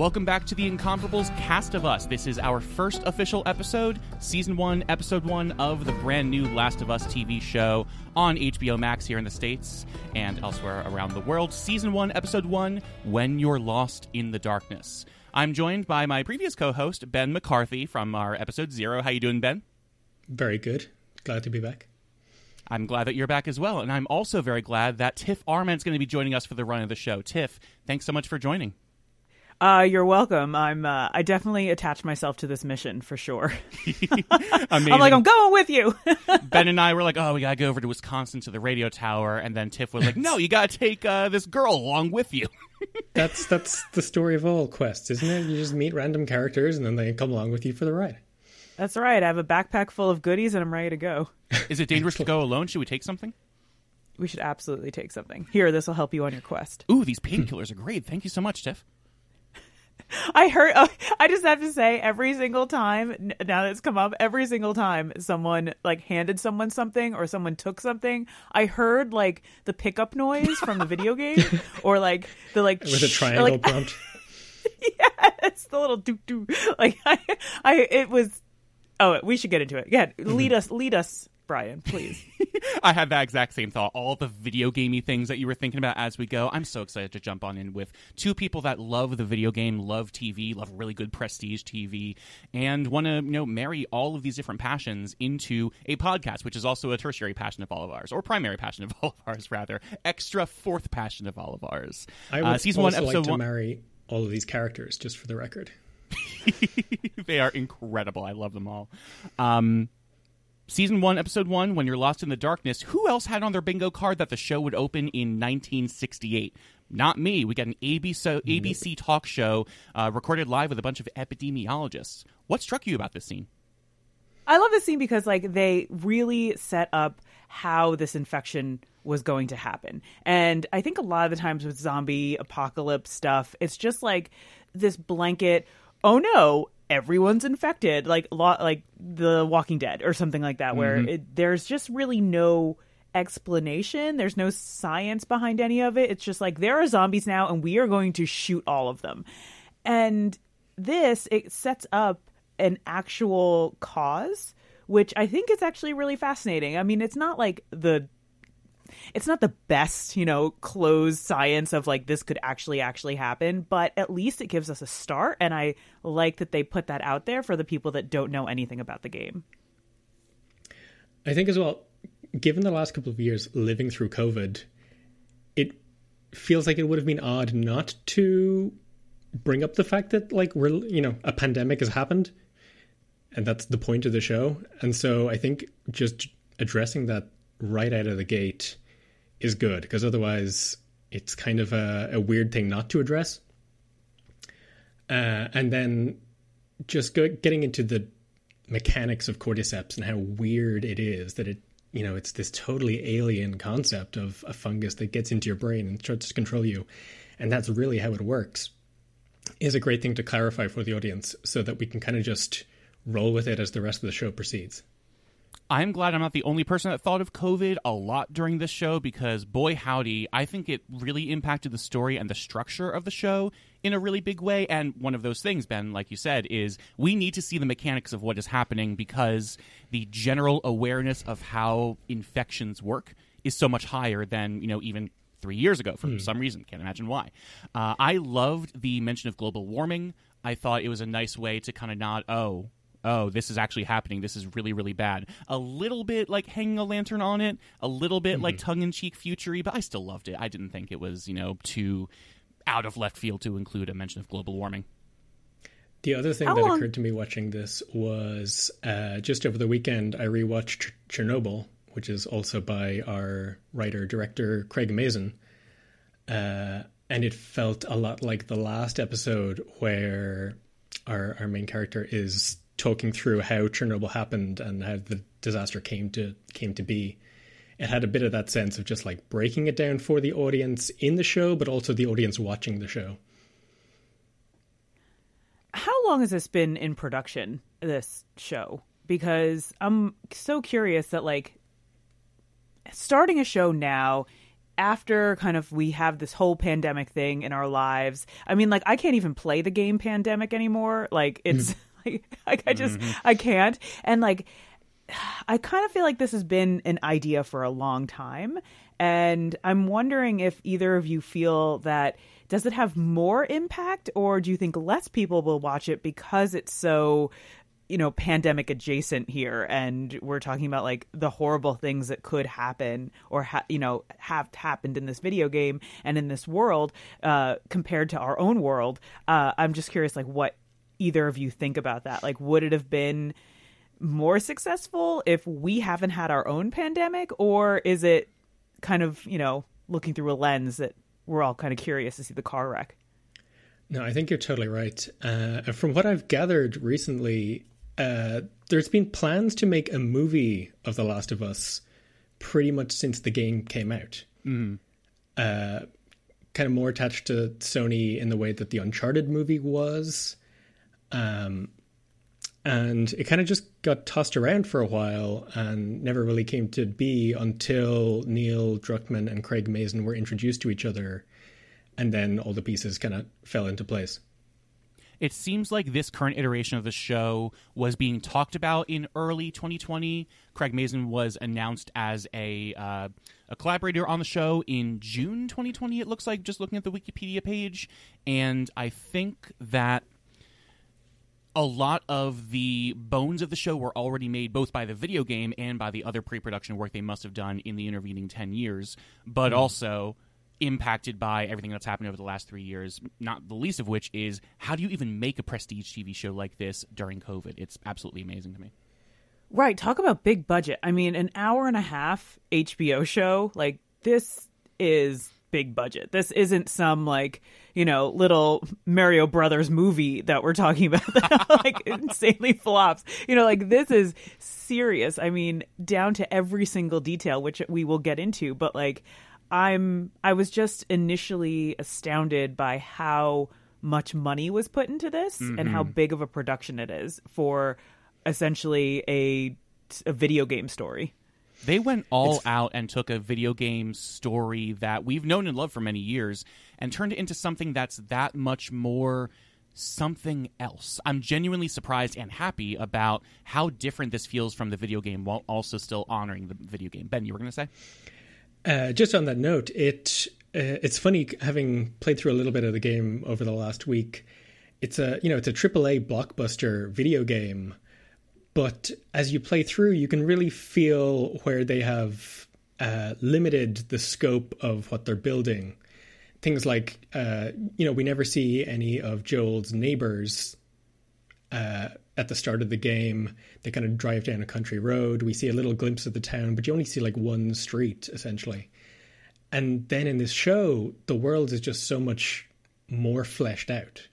Welcome back to the Incomparables Cast of Us. This is our first official episode, Season 1, Episode 1 of the brand new Last of Us TV show on HBO Max here in the States and elsewhere around the world. Season 1, Episode 1, When You're Lost in the Darkness. I'm joined by my previous co-host, Ben McCarthy, from our Episode 0. How you doing, Ben? Very good. Glad to be back. I'm glad that you're back as well, and I'm also very glad that Tiff Arment's going to be joining us for the run of the show. Tiff, thanks so much for joining. You're welcome. I definitely attached myself to this mission for sure. I'm going with you. Ben and I were like, oh, we gotta go over to Wisconsin to the radio tower, and then Tiff was like, no, you gotta take this girl along with you. That's the story of all quests, isn't it? You just meet random characters, and then they come along with you for the ride. That's right. I have a backpack full of goodies, and I'm ready to go. Is it dangerous to go alone? Should we take something? We should absolutely take something. Here, this will help you on your quest. Ooh, these painkillers are great. Thank you so much, Tiff. I just have to say, every single time, now that it's come up, every single time someone handed someone something or someone took something, I heard the pickup noise from the video game or the with a triangle prompt. Yeah, it's the little doo doo. It was. Oh, we should get into it. Yeah, lead us, Brian, please. I had that exact same thought. All the video gamey things that you were thinking about as we go. I'm so excited to jump on in with two people that love the video game, love TV, love really good prestige TV, and want to marry all of these different passions into a podcast, which is also a tertiary passion of all of ours, or primary passion of all of ours, rather. Extra fourth passion of all of ours. I would Season also 1, Episode like to 1. marry all of these characters, just for the record. They are incredible. I love them all. Season 1, Episode 1, When You're Lost in the Darkness. Who else had on their bingo card that the show would open in 1968? Not me. We got an ABC talk show recorded live with a bunch of epidemiologists. What struck you about this scene? I love this scene because they really set up how this infection was going to happen. And I think a lot of the times with zombie apocalypse stuff, it's just this blanket, oh no, everyone's infected, like The Walking Dead or something like that, where there's just really no explanation. There's no science behind any of it. It's just there are zombies now and we are going to shoot all of them. And it sets up an actual cause, which I think is actually really fascinating. I mean, it's not it's not the best, closed science of this could actually happen, but at least it gives us a start. And I like that they put that out there for the people that don't know anything about the game. I think as well, given the last couple of years living through COVID, it feels like it would have been odd not to bring up the fact that a pandemic has happened. And that's the point of the show. And so I think just addressing that right out of the gate is good, because otherwise it's kind of a weird thing not to address. And then just getting into the mechanics of cordyceps and how weird it is that it's this totally alien concept of a fungus that gets into your brain and starts to control you. And that's really how it works, is a great thing to clarify for the audience so that we can kind of just roll with it as the rest of the show proceeds. I'm glad I'm not the only person that thought of COVID a lot during this show, because boy howdy, I think it really impacted the story and the structure of the show in a really big way. And one of those things, Ben, like you said, is we need to see the mechanics of what is happening, because the general awareness of how infections work is so much higher than, even 3 years ago for some reason. Can't imagine why. I loved the mention of global warming. I thought it was a nice way to kind of nod, oh, this is actually happening. This is really, really bad. A little bit hanging a lantern on it, a little bit tongue-in-cheek future-y, but I still loved it. I didn't think it was, too out of left field to include a mention of global warming. The other thing that occurred to me watching this was just over the weekend, I rewatched Chernobyl, which is also by our writer-director Craig Mazin. And it felt a lot like the last episode where our main character is talking through how Chernobyl happened and how the disaster came to be. It had a bit of that sense of just breaking it down for the audience in the show, but also the audience watching the show. How long has this been in production, this show? Because I'm so curious that starting a show now after kind of we have this whole pandemic thing in our lives. I mean, like, I can't even play the game Pandemic anymore. Like, it's like I can't. And like, I kind of feel like this has been an idea for a long time. And I'm wondering if either of you feel that, does it have more impact, or do you think less people will watch it because it's so, pandemic adjacent here, and we're talking about like the horrible things that could happen or have happened in this video game and in this world compared to our own world. I'm just curious, like, what either of you think about that. Like, would it have been more successful if we haven't had our own pandemic, or is it kind of, looking through a lens that we're all kind of curious to see the car wreck? No, I think you're totally right. From what I've gathered recently, there's been plans to make a movie of The Last of Us pretty much since the game came out. Kind of more attached to Sony in the way that the Uncharted movie was. And it kind of just got tossed around for a while and never really came to be until Neil Druckmann and Craig Mazin were introduced to each other. And then all the pieces kind of fell into place. It seems like this current iteration of the show was being talked about in early 2020. Craig Mazin was announced as a collaborator on the show in June 2020, it looks like, just looking at the Wikipedia page. And I think that a lot of the bones of the show were already made both by the video game and by the other pre-production work they must have done in the intervening 10 years, but also impacted by everything that's happened over the last 3 years, not the least of which is, how do you even make a prestige TV show like this during COVID? It's absolutely amazing to me. Right. Talk about big budget. I mean, an hour and a half HBO show, like, this is big budget. This isn't some, like, little Mario Brothers movie that we're talking about that like insanely flops. Like, this is serious. I mean, down to every single detail, which we will get into, but like, I was just initially astounded by how much money was put into this and how big of a production it is for essentially a video game story. They went all out and took a video game story that we've known and loved for many years and turned it into something that's that much more something else. I'm genuinely surprised and happy about how different this feels from the video game while also still honoring the video game. Ben, you were going to say? Just on that note, it's funny, having played through a little bit of the game over the last week. It's a AAA blockbuster video game, but as you play through, you can really feel where they have limited the scope of what they're building. Things like, we never see any of Joel's neighbors at the start of the game. They kind of drive down a country road. We see a little glimpse of the town, but you only see like one street, essentially. And then in this show, the world is just so much more fleshed out,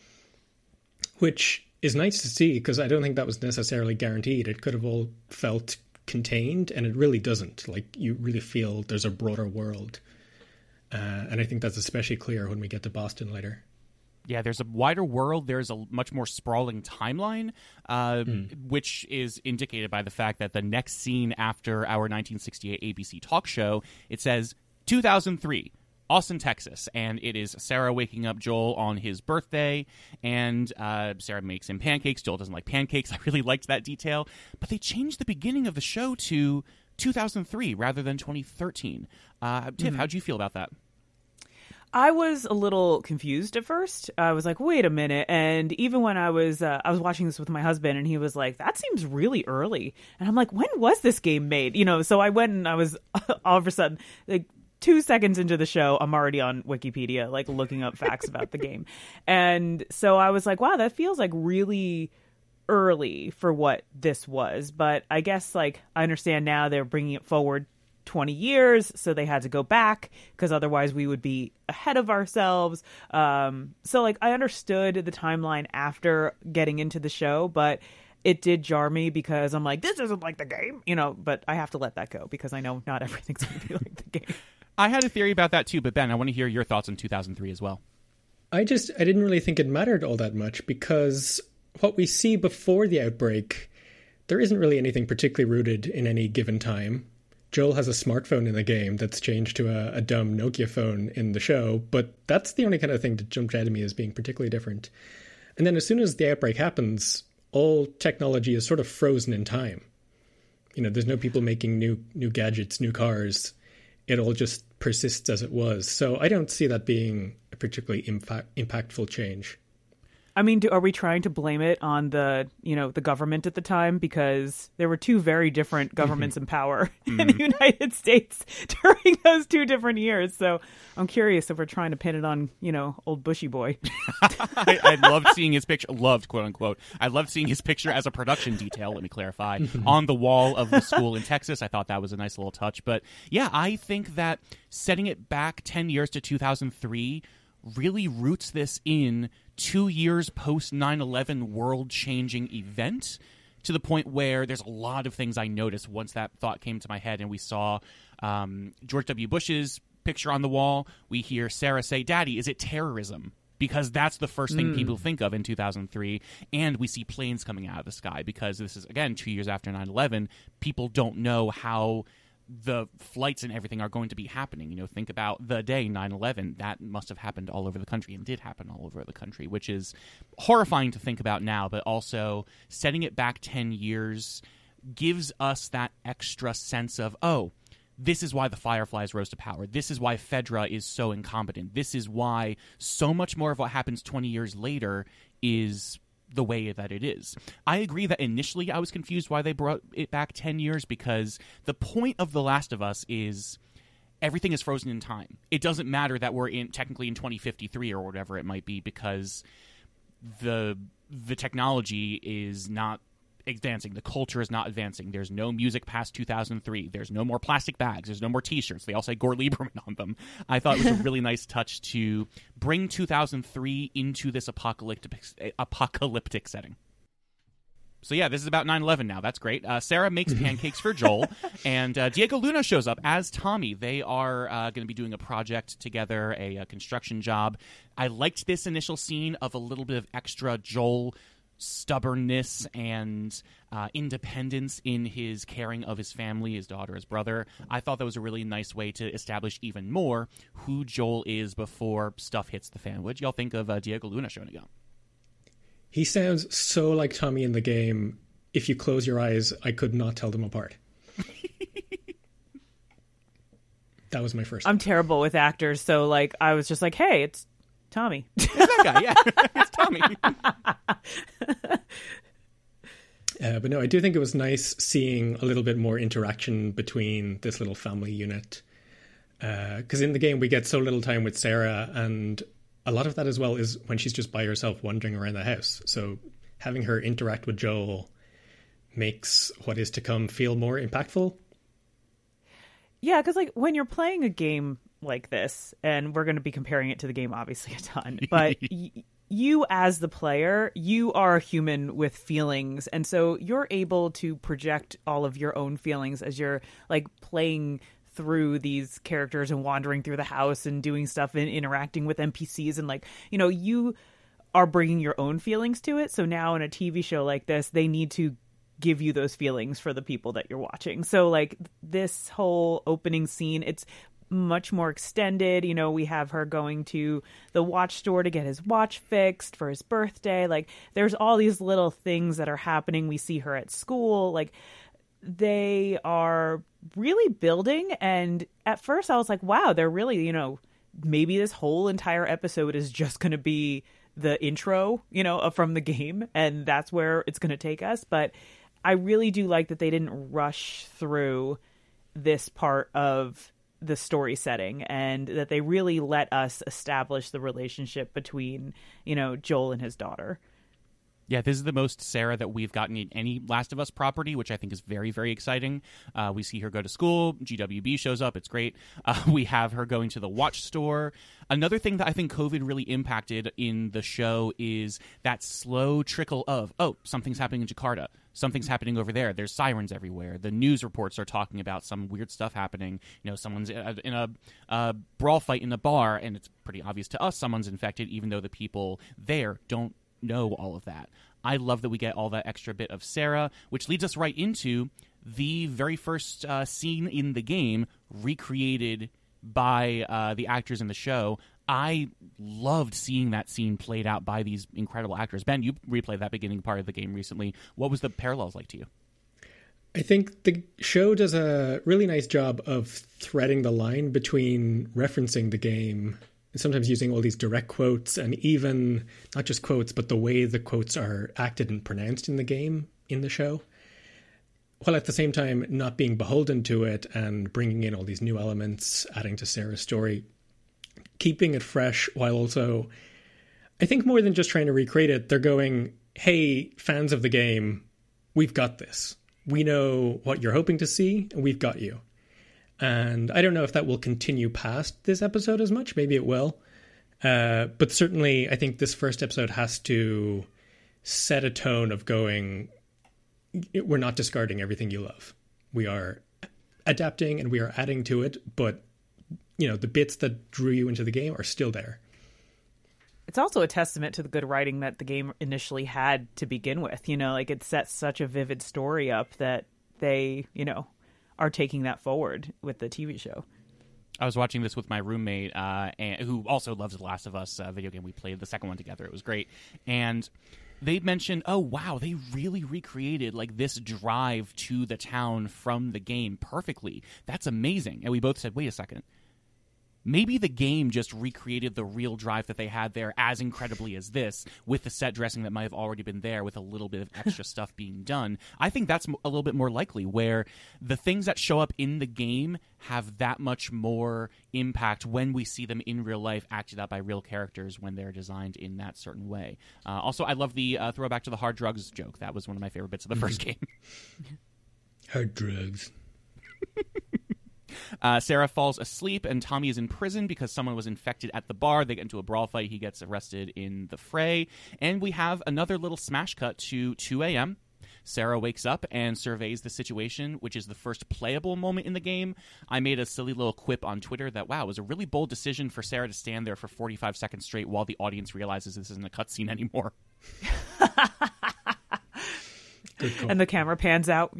which is nice to see, because I don't think that was necessarily guaranteed. It could have all felt contained, and it really doesn't. Like, you really feel there's a broader world. And I think that's especially clear when we get to Boston later. Yeah, there's a wider world. There's a much more sprawling timeline, which is indicated by the fact that the next scene after our 1968 ABC talk show, it says 2003, Austin, Texas, and it is Sarah waking up Joel on his birthday, and Sarah makes him pancakes. Joel doesn't like pancakes. I really liked that detail. But they changed the beginning of the show to 2003 rather than 2013. Tiff, how'd you feel about that? I was a little confused at first. I was like, wait a minute. And even when I was watching this with my husband, and he was like, that seems really early. And I'm like, when was this game made? So I went and I was all of a sudden, like, 2 seconds into the show, I'm already on Wikipedia, like, looking up facts about the game. And so I was like, wow, that feels like really early for what this was. But I guess, like, I understand now they're bringing it forward 20 years, so they had to go back, because otherwise we would be ahead of ourselves. So, like, I understood the timeline after getting into the show, but it did jar me, because I'm like, this isn't like the game, but I have to let that go, because I know not everything's going to be like the game. I had a theory about that too, but Ben, I want to hear your thoughts on 2003 as well. I didn't really think it mattered all that much, because what we see before the outbreak, there isn't really anything particularly rooted in any given time. Joel has a smartphone in the game that's changed to a dumb Nokia phone in the show, but that's the only kind of thing that jumped out at me as being particularly different. And then as soon as the outbreak happens, all technology is sort of frozen in time. There's no people making new gadgets, new cars. It all just persists as it was. So I don't see that being a particularly impactful change. I mean, are we trying to blame it on the government at the time? Because there were two very different governments in power in the United States during those 2 different years. So I'm curious if we're trying to pin it on, old Bushy boy. I loved seeing his picture, quote unquote. I loved seeing his picture as a production detail, let me clarify, on the wall of the school in Texas. I thought that was a nice little touch. But yeah, I think that setting it back 10 years to 2003 really roots this in 2 years post 9/11 world-changing event, to the point where there's a lot of things I noticed once that thought came to my head, and we saw George W. Bush's picture on the wall. We hear Sarah say, "Daddy, is it terrorism?" Because that's the first thing people think of in 2003. And we see planes coming out of the sky, because this is, again, 2 years after 9/11. People don't know how the flights and everything are going to be happening. Think about the day 9/11. That must have happened all over the country, and did happen all over the country, which is horrifying to think about now. But also setting it back 10 years gives us that extra sense of, oh, this is why the Fireflies rose to power. This is why Fedra is so incompetent. This is why so much more of what happens 20 years later is the way that it is. I agree that initially I was confused why they brought it back 10 years, because the point of The Last of Us is everything is frozen in time. It doesn't matter that we're technically in 2053 or whatever it might be, because the technology is not advancing. The culture is not advancing. There's no music past 2003. There's no more plastic bags. There's no more T-shirts. They all say Gore Lieberman on them. I thought it was a really nice touch to bring 2003 into this apocalyptic setting. So yeah, this is about 9/11 now. That's great. Sarah makes pancakes for Joel, and Diego Luna shows up as Tommy. They are going to be doing a project together, a construction job. I liked this initial scene of a little bit of extra Joel stubbornness and independence in his caring of his family, his daughter, his brother. I thought that was a really nice way to establish even more who Joel is before stuff hits the fan. What did y'all think of Diego Luna showing up? He sounds so like Tommy in the game. If you close your eyes, I could not tell them apart. That was my first. I'm terrible with actors, so I was just like, hey, it's Tommy. It's that guy, yeah. It's Tommy. But no, I do think it was nice seeing a little bit more interaction between this little family unit. Because in the game, we get so little time with Sarah, and a lot of that as well is when she's just by herself wandering around the house. So having her interact with Joel makes what is to come feel more impactful. Yeah, because when you're playing a game like this, and we're going to be comparing it to the game obviously a ton, but you as the player, you are a human with feelings, and so you're able to project all of your own feelings as you're playing through these characters and wandering through the house and doing stuff and interacting with NPCs, and you are bringing your own feelings to it. So now in a TV show like this, they need to give you those feelings for the people that you're watching. So this whole opening scene, it's much more extended. We have her going to the watch store to get his watch fixed for his birthday. There's all these little things that are happening. We see her at school. They are really building. And at first I was like, wow, they're really, maybe this whole entire episode is just going to be the intro, from the game. And that's where it's going to take us. But I really do like that they didn't rush through this part of the story setting, and that they really let us establish the relationship between, Joel and his daughter. Yeah, this is the most Sarah that we've gotten in any Last of Us property, which I think is very, very exciting. We see her go to school. GWB shows up. It's great. We have her going to the watch store. Another thing that I think COVID really impacted in the show is that slow trickle of, oh, something's happening in Jakarta. Something's happening over there. There's sirens everywhere. The news reports are talking about some weird stuff happening. Someone's in a brawl fight in a bar, and it's pretty obvious to us someone's infected, even though the people there don't know all of that. I love that we get all that extra bit of Sarah, which leads us right into the very first scene in the game recreated by the actors in the show. I loved seeing that scene played out by these incredible actors. Ben, you replayed that beginning part of the game recently. What was the parallels like to you? I think the show does a really nice job of threading the line between referencing the game and sometimes using all these direct quotes, and even not just quotes, but the way the quotes are acted and pronounced in the game, in the show, while at the same time not being beholden to it and bringing in all these new elements, adding to Sarah's story, keeping it fresh, while also, I think more than just trying to recreate it, they're going, hey, fans of the game, we've got this. We know what you're hoping to see, and we've got you. And I don't know if that will continue past this episode as much. Maybe it will. But certainly, I think this first episode has to set a tone of going, we're not discarding everything you love. We are adapting and we are adding to it, but the bits that drew you into the game are still there. It's also a testament to the good writing that the game initially had to begin with. It sets such a vivid story up that they, are taking that forward with the TV show. I was watching this with my roommate, who also loves The Last of Us video game. We played the second one together. It was great. And they mentioned, oh, wow, they really recreated this drive to the town from the game perfectly. That's amazing. And we both said, wait a second. Maybe the game just recreated the real drive that they had there as incredibly as this, with the set dressing that might have already been there with a little bit of extra stuff being done. I think that's a little bit more likely, where the things that show up in the game have that much more impact when we see them in real life acted out by real characters when they're designed in that certain way. Also, I love the throwback to the hard drugs joke. That was one of my favorite bits of the first game. Hard drugs. Sarah falls asleep and Tommy is in prison because someone was infected at the bar. They get into a brawl fight. He gets arrested in the fray. And we have another little smash cut to 2 a.m. Sarah wakes up and surveys the situation, which is the first playable moment in the game. I made a silly little quip on Twitter that, wow, it was a really bold decision for Sarah to stand there for 45 seconds straight while the audience realizes this isn't a cutscene anymore. And the camera pans out.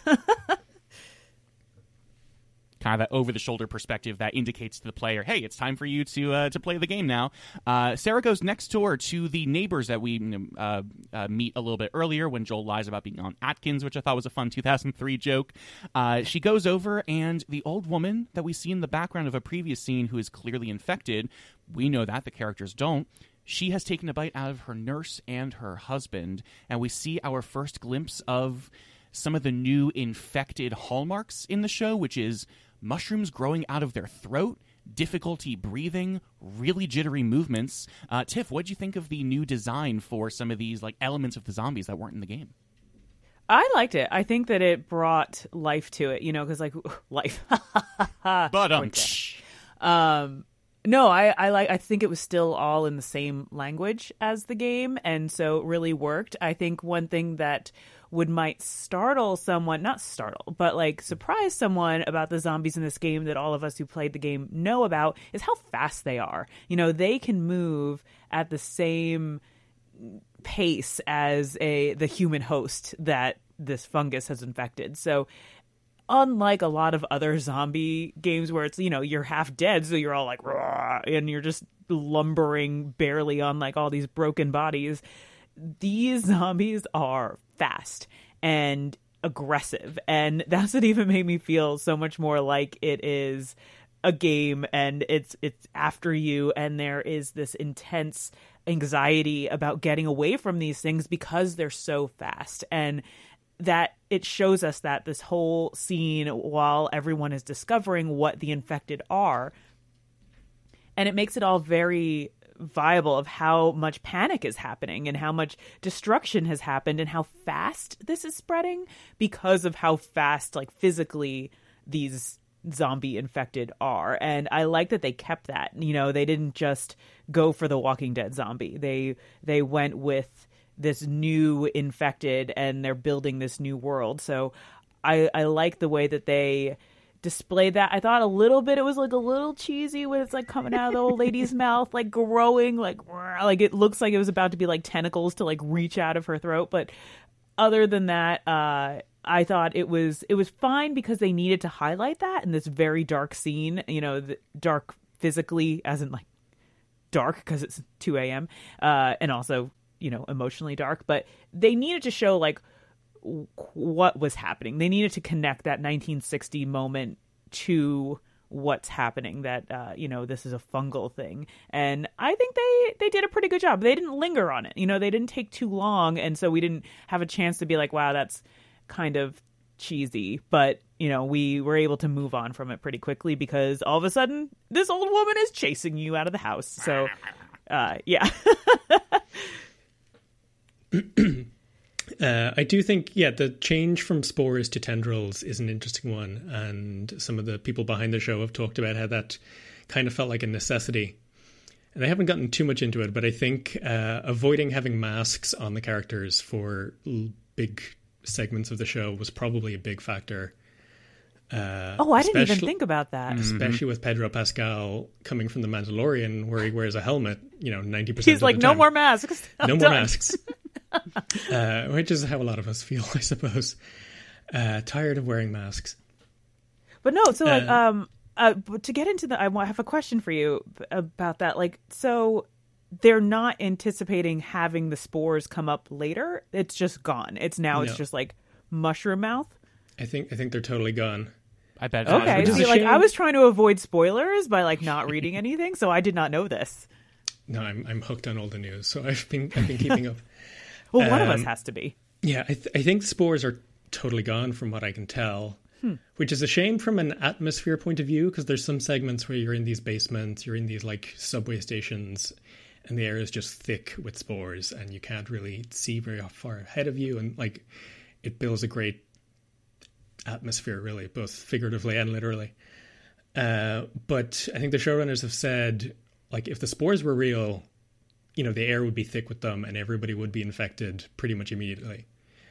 Kind of that over-the-shoulder perspective that indicates to the player, hey, it's time for you to play the game now. Sarah goes next door to the neighbors that we meet a little bit earlier when Joel lies about being on Atkins, which I thought was a fun 2003 joke. She goes over, and the old woman that we see in the background of a previous scene who is clearly infected, we know that, the characters don't. She has taken a bite out of her nurse and her husband, and we see our first glimpse of some of the new infected hallmarks in the show, which is mushrooms growing out of their throat, difficulty breathing, really jittery movements. Tiff, what did you think of the new design for some of these elements of the zombies that weren't in the game? I liked it. I think that it brought life to it, because life. But no, I think it was still all in the same language as the game, and so it really worked. I think one thing that might startle someone, not startle, but surprise someone about the zombies in this game that all of us who played the game know about is how fast they are. They can move at the same pace as the human host that this fungus has infected. So unlike a lot of other zombie games where it's, you're half dead, so you're all raw, and you're just lumbering barely on all these broken bodies, these zombies are fast and aggressive, and that's what even made me feel so much more like it is a game and it's after you, and there is this intense anxiety about getting away from these things because they're so fast. And that it shows us that this whole scene while everyone is discovering what the infected are, and it makes it all very viable of how much panic is happening and how much destruction has happened and how fast this is spreading because of how fast physically these zombie infected are. And I like that they kept that. They didn't just go for the Walking Dead zombie. They went with this new infected, and they're building this new world. So I like the way that they displayed that. I thought a little bit it was a little cheesy when it's coming out of the old lady's mouth, growing, it looks like it was about to be tentacles to reach out of her throat. But other than that, I thought it was fine because they needed to highlight that in this very dark scene, dark physically as in like dark because it's 2 a.m. And also, emotionally dark, but they needed to show like what was happening. They needed to connect that 1960 moment to what's happening, that this is a fungal thing, and I think they did a pretty good job. They didn't linger on it, they didn't take too long, and so we didn't have a chance to be like, wow, that's kind of cheesy, but we were able to move on from it pretty quickly because all of a sudden this old woman is chasing you out of the house. So yeah. I do think, the change from spores to tendrils is an interesting one. And some of the people behind the show have talked about how that kind of felt like a necessity. And I haven't gotten too much into it, but I think avoiding having masks on the characters for big segments of the show was probably a big factor. I didn't even think about that. Especially with Pedro Pascal coming from The Mandalorian, where he wears a helmet, 90% He's like, of the no time. more masks. No more masks. Which is how a lot of us feel, I suppose. Tired of wearing masks. But no, so to get into I have a question for you about that. Like, so they're not anticipating having the spores come up later. It's just gone. It's just like mushroom mouth. I think they're totally gone. I bet. Okay, see, like I was trying to avoid spoilers by like not reading anything, so I did not know this. No, I'm hooked on all the news, so I've been keeping up. Well, one of us has to be. Yeah, I think spores are totally gone from what I can tell, which is a shame from an atmosphere point of view, because there's some segments where you're in these basements, you're in these like subway stations, and the air is just thick with spores, and you can't really see very far ahead of you, and like it builds a great atmosphere, really, both figuratively and literally. But I think the showrunners have said, like, if the spores were real, the air would be thick with them and everybody would be infected pretty much immediately.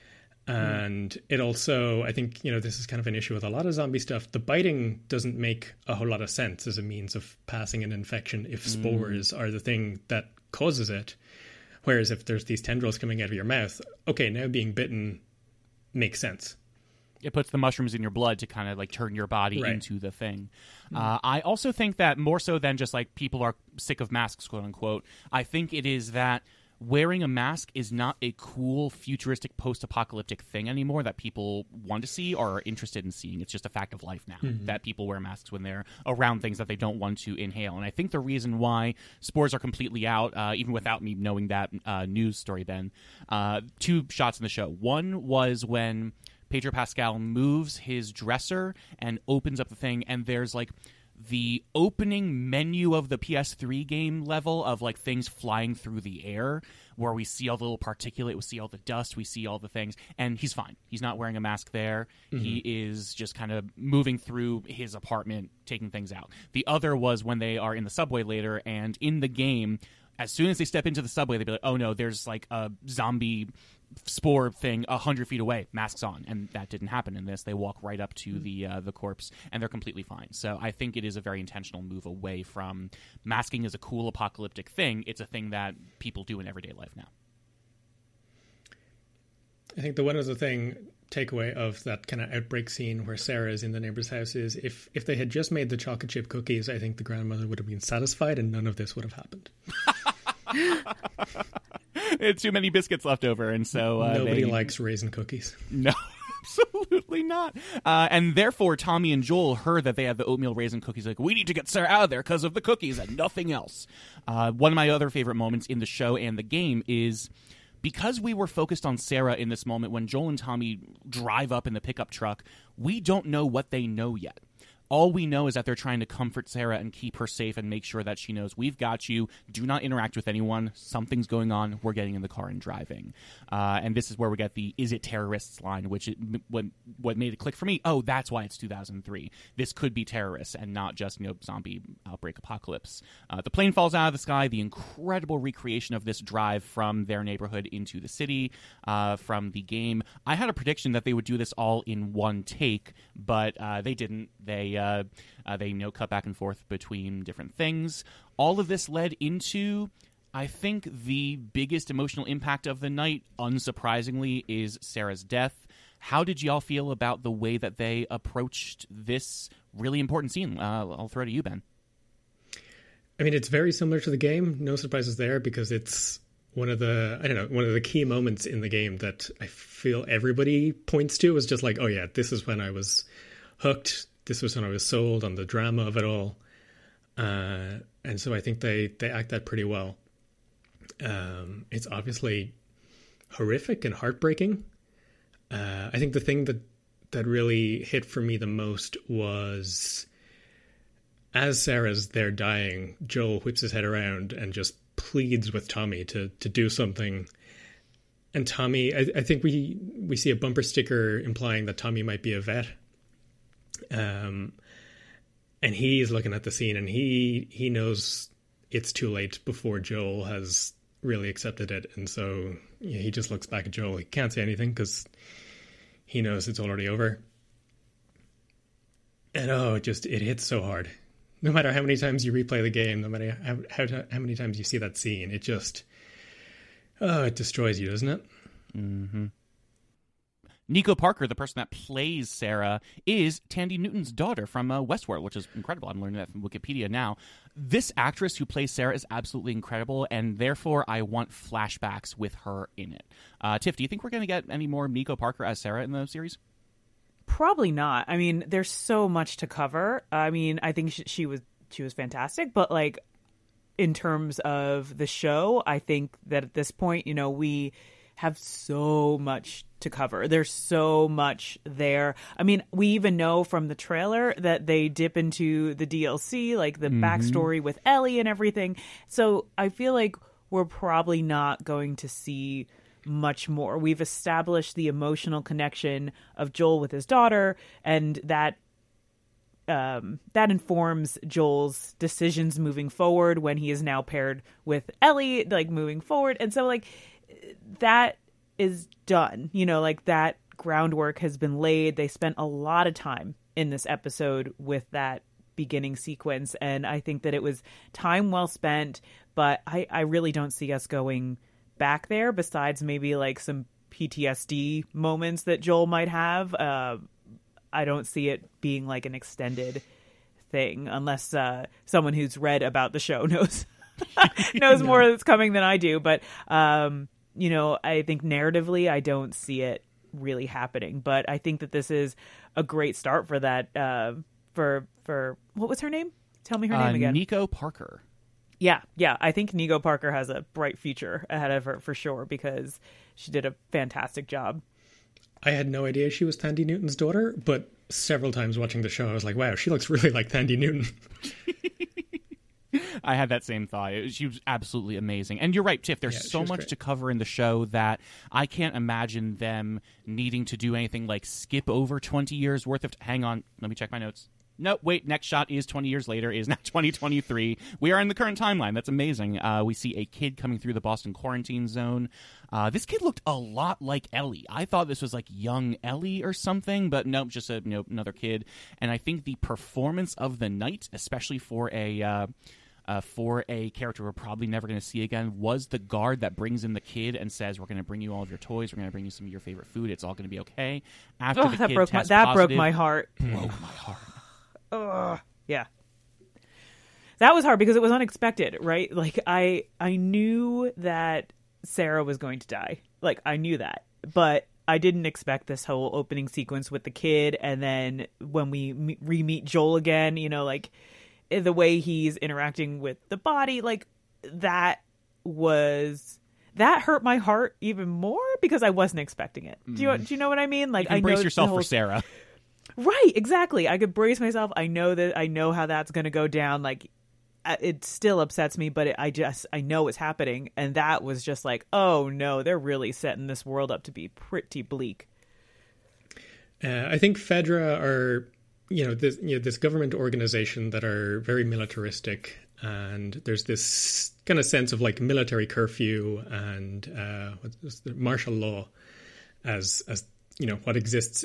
And it also, I think, this is kind of an issue with a lot of zombie stuff. The biting doesn't make a whole lot of sense as a means of passing an infection if spores are the thing that causes it. Whereas if there's these tendrils coming out of your mouth, okay, now being bitten makes sense. It puts the mushrooms in your blood to kind of like turn your body into the thing. I also think that more so than just like people are sick of masks, quote unquote, I think it is that wearing a mask is not a cool, futuristic, post-apocalyptic thing anymore that people want to see or are interested in seeing. It's just a fact of life now that people wear masks when they're around things that they don't want to inhale. And I think the reason why spores are completely out, even without me knowing that news story, Ben, 2 shots in the show. One was when Pedro Pascal moves his dresser and opens up the thing, and there's like the opening menu of the PS3 game level of like things flying through the air, where we see all the little particulate, we see all the dust, we see all the things, and he's fine. He's not wearing a mask there. He is just kind of moving through his apartment, taking things out. The other was when they are in the subway later, and in the game, as soon as they step into the subway, they'd be like, oh no, there's like a zombie spore thing 100 feet away, masks on, and that didn't happen in this. They walk right up to the corpse, and they're completely fine. So I think it is a very intentional move away from masking as a cool apocalyptic thing. It's a thing that people do in everyday life now. I think the one other takeaway of that kind of outbreak scene where Sarah is in the neighbor's house is if they had just made the chocolate chip cookies, I think the grandmother would have been satisfied and none of this would have happened. Too many biscuits left over, and so nobody likes raisin cookies. No, absolutely not. And therefore, Tommy and Joel heard that they had the oatmeal raisin cookies. Like, we need to get Sarah out of there because of the cookies and nothing else. One of my other favorite moments in the show and the game is because we were focused on Sarah in this moment when Joel and Tommy drive up in the pickup truck. We don't know what they know yet. All we know is that they're trying to comfort Sarah and keep her safe and make sure that she knows we've got you. Do not interact with anyone. Something's going on. We're getting in the car and driving. And this is where we get the "is it terrorists" line, which what made it click for me. Oh, that's why it's 2003. This could be terrorists and not just zombie outbreak apocalypse. The plane falls out of the sky. The incredible recreation of this drive from their neighborhood into the city from the game. I had a prediction that they would do this all in one take, but they didn't. They cut back and forth between different things. All of this led into, I think, the biggest emotional impact of the night, unsurprisingly, is Sarah's death. How did y'all feel about the way that they approached this really important scene? I'll throw it to you, Ben. I mean, it's very similar to the game. No surprises there, because it's one of the key moments in the game that I feel everybody points to is just like, oh yeah, this is when I was hooked. This was when I was sold on the drama of it all. And so I think they act that pretty well. It's obviously horrific and heartbreaking. I think the thing that really hit for me the most was, as Sarah's there dying, Joel whips his head around and just pleads with Tommy to do something. And Tommy, I think we see a bumper sticker implying that Tommy might be a vet. And he's looking at the scene, and he knows it's too late before Joel has really accepted it. And so he just looks back at Joel. He can't say anything because he knows it's already over. And it hits so hard. No matter how many times you replay the game, no matter how many times you see that scene, it just, it destroys you, doesn't it? Mm-hmm. Nico Parker, the person that plays Sarah, is Thandie Newton's daughter from Westworld, which is incredible. I'm learning that from Wikipedia now. This actress who plays Sarah is absolutely incredible, and therefore I want flashbacks with her in it. Tiff, do you think we're going to get any more Nico Parker as Sarah in the series? Probably not. I mean, there's so much to cover. I mean, I think she was fantastic, but like in terms of the show, I think that at this point, we have so much to cover. There's so much there. I mean, we even know from the trailer that they dip into the DLC, like the backstory with Ellie and everything. So I feel like we're probably not going to see much more. We've established the emotional connection of Joel with his daughter, and that informs Joel's decisions moving forward when he is now paired with Ellie, like moving forward. And so like that is done, like that groundwork has been laid. They spent a lot of time in this episode with that beginning sequence, and I think that it was time well spent, but I really don't see us going back there, besides maybe like some PTSD moments that Joel might have. I don't see it being like an extended thing, unless someone who's read about the show knows more that's coming than I do. But I think narratively I don't see it really happening, but I think that this is a great start for that. For what was her name? Tell me her name again. Nico Parker. Yeah. I think Nico Parker has a bright future ahead of her for sure, because she did a fantastic job. I had no idea she was Thandie Newton's daughter, but several times watching the show, I was like, wow, she looks really like Thandie Newton. I had that same thought. She was absolutely amazing. And you're right, Tiff, there's so much to cover in the show that I can't imagine them needing to do anything like skip over 20 years worth of... Hang on, let me check my notes. Nope, wait, next shot is 20 years later, is now 2023. We are in the current timeline. That's amazing. We see a kid coming through the Boston quarantine zone. This kid looked a lot like Ellie. I thought this was like young Ellie or something, but nope, just another kid. And I think the performance of the night, especially for a character we're probably never going to see again, was the guard that brings in the kid and says, we're going to bring you all of your toys, we're going to bring you some of your favorite food, it's all going to be okay. After the kid tests positive, broke my heart. Broke my heart. Yeah. That was hard because it was unexpected, right? Like I knew that Sarah was going to die. Like I knew that, but I didn't expect this whole opening sequence with the kid. And then when we re-meet Joel again, like the way he's interacting with the body, like that hurt my heart even more because I wasn't expecting it. Do you know what I mean? Like, you can brace yourself for Sarah. Right, exactly. I could brace myself. I know how that's going to go down. Like, it still upsets me, but I know it's happening. And that was just like, oh no, they're really setting this world up to be pretty bleak. I think Fedra are, this government organization that are very militaristic, and there's this kind of sense of like military curfew and what's the martial law as what exists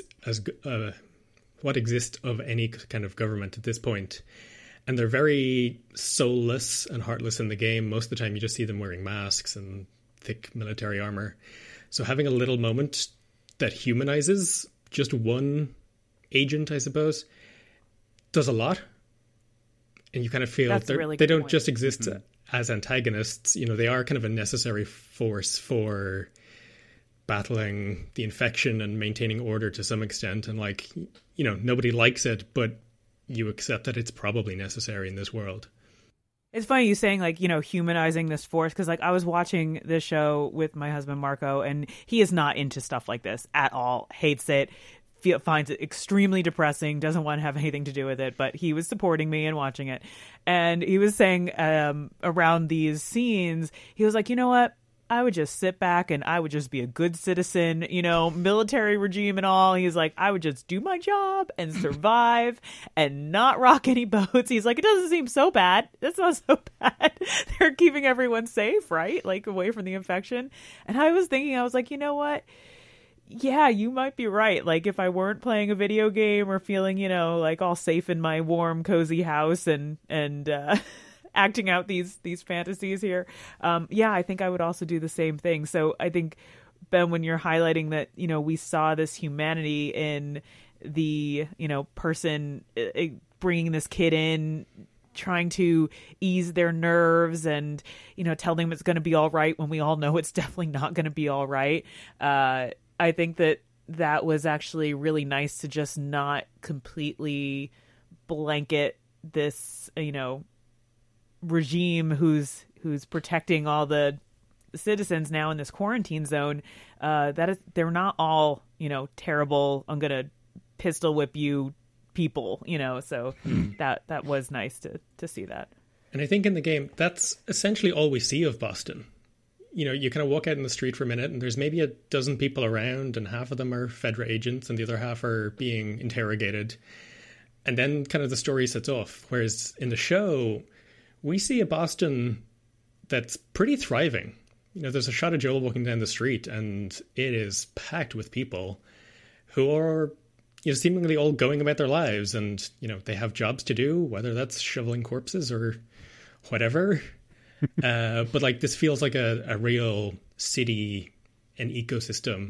of any kind of government at this point. And they're very soulless and heartless in the game. Most of the time you just see them wearing masks and thick military armor. So having a little moment that humanizes just one agent, I suppose, does a lot. And you kind of feel they don't just exist as antagonists. They are kind of a necessary force for battling the infection and maintaining order to some extent. And nobody likes it, but you accept that it's probably necessary in this world. It's funny you saying humanizing this force, because I was watching this show with my husband Marco, and he is not into stuff like this at all. Hates it. Finds it extremely depressing, doesn't want to have anything to do with it, but he was supporting me and watching it. And he was saying around these scenes, he was like, you know what? I would just sit back and I would just be a good citizen, military regime and all. He's like, I would just do my job and survive and not rock any boats. He's like, it doesn't seem so bad. It's not so bad. They're keeping everyone safe, right? Away from the infection. And I was thinking, I was like, you know what? Yeah, you might be right. If I weren't playing a video game or feeling, all safe in my warm, cozy house and acting out these fantasies here. I think I would also do the same thing. So I think, Ben, when you're highlighting that, we saw this humanity in the, person bringing this kid in, trying to ease their nerves and, tell them it's going to be all right when we all know it's definitely not going to be all right. I think that was actually really nice to just not completely blanket this, regime who's protecting all the citizens now in this quarantine zone. They're not all, terrible, I'm going to pistol whip you people, so that was nice to see that. And I think in the game, that's essentially all we see of Boston. You kind of walk out in the street for a minute and there's maybe a dozen people around and half of them are Fedra agents and the other half are being interrogated. And then kind of the story sets off. Whereas in the show, we see a Boston that's pretty thriving. There's a shot of Joel walking down the street and it is packed with people who are seemingly all going about their lives and, they have jobs to do, whether that's shoveling corpses or whatever. But this feels like a real city and ecosystem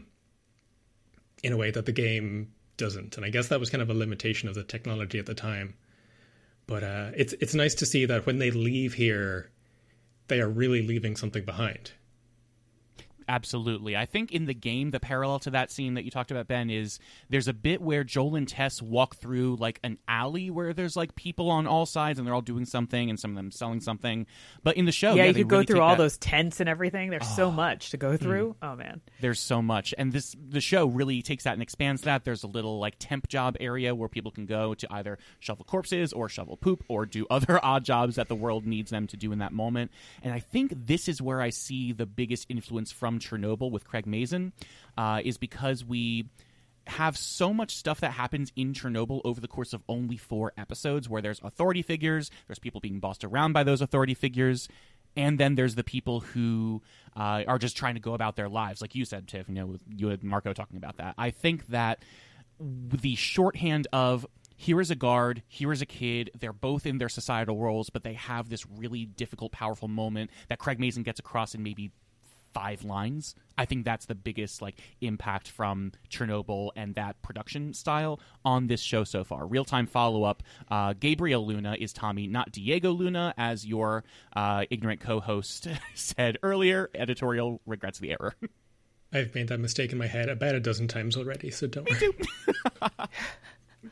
in a way that the game doesn't. And I guess that was kind of a limitation of the technology at the time. But it's nice to see that when they leave here, they are really leaving something behind. Absolutely. I think in the game, the parallel to that scene that you talked about, Ben, is there's a bit where Joel and Tess walk through an alley where there's people on all sides and they're all doing something and some of them selling something. But in the show, you could go through all those tents and everything. There's so much to go through. Oh man, there's so much, and the show really takes that and expands that. There's a little temp job area where people can go to either shovel corpses or shovel poop or do other odd jobs that the world needs them to do in that moment. And I think this is where I see the biggest influence from Chernobyl with Craig Mazin, is because we have so much stuff that happens in Chernobyl over the course of only 4 episodes, where there's authority figures, there's people being bossed around by those authority figures, and then there's the people who are just trying to go about their lives, like you said, Tiff. With you and Marco talking about that. I think that the shorthand of here is a guard, here is a kid, they're both in their societal roles, but they have this really difficult, powerful moment that Craig Mazin gets across in maybe 5 lines. I think that's the biggest impact from Chernobyl and that production style on this show so far. Real-time follow-up, Gabriel Luna is Tommy, not Diego Luna, as your ignorant co-host said earlier. Editorial regrets the error. I've made that mistake in my head about a dozen times already, so don't worry. Me too.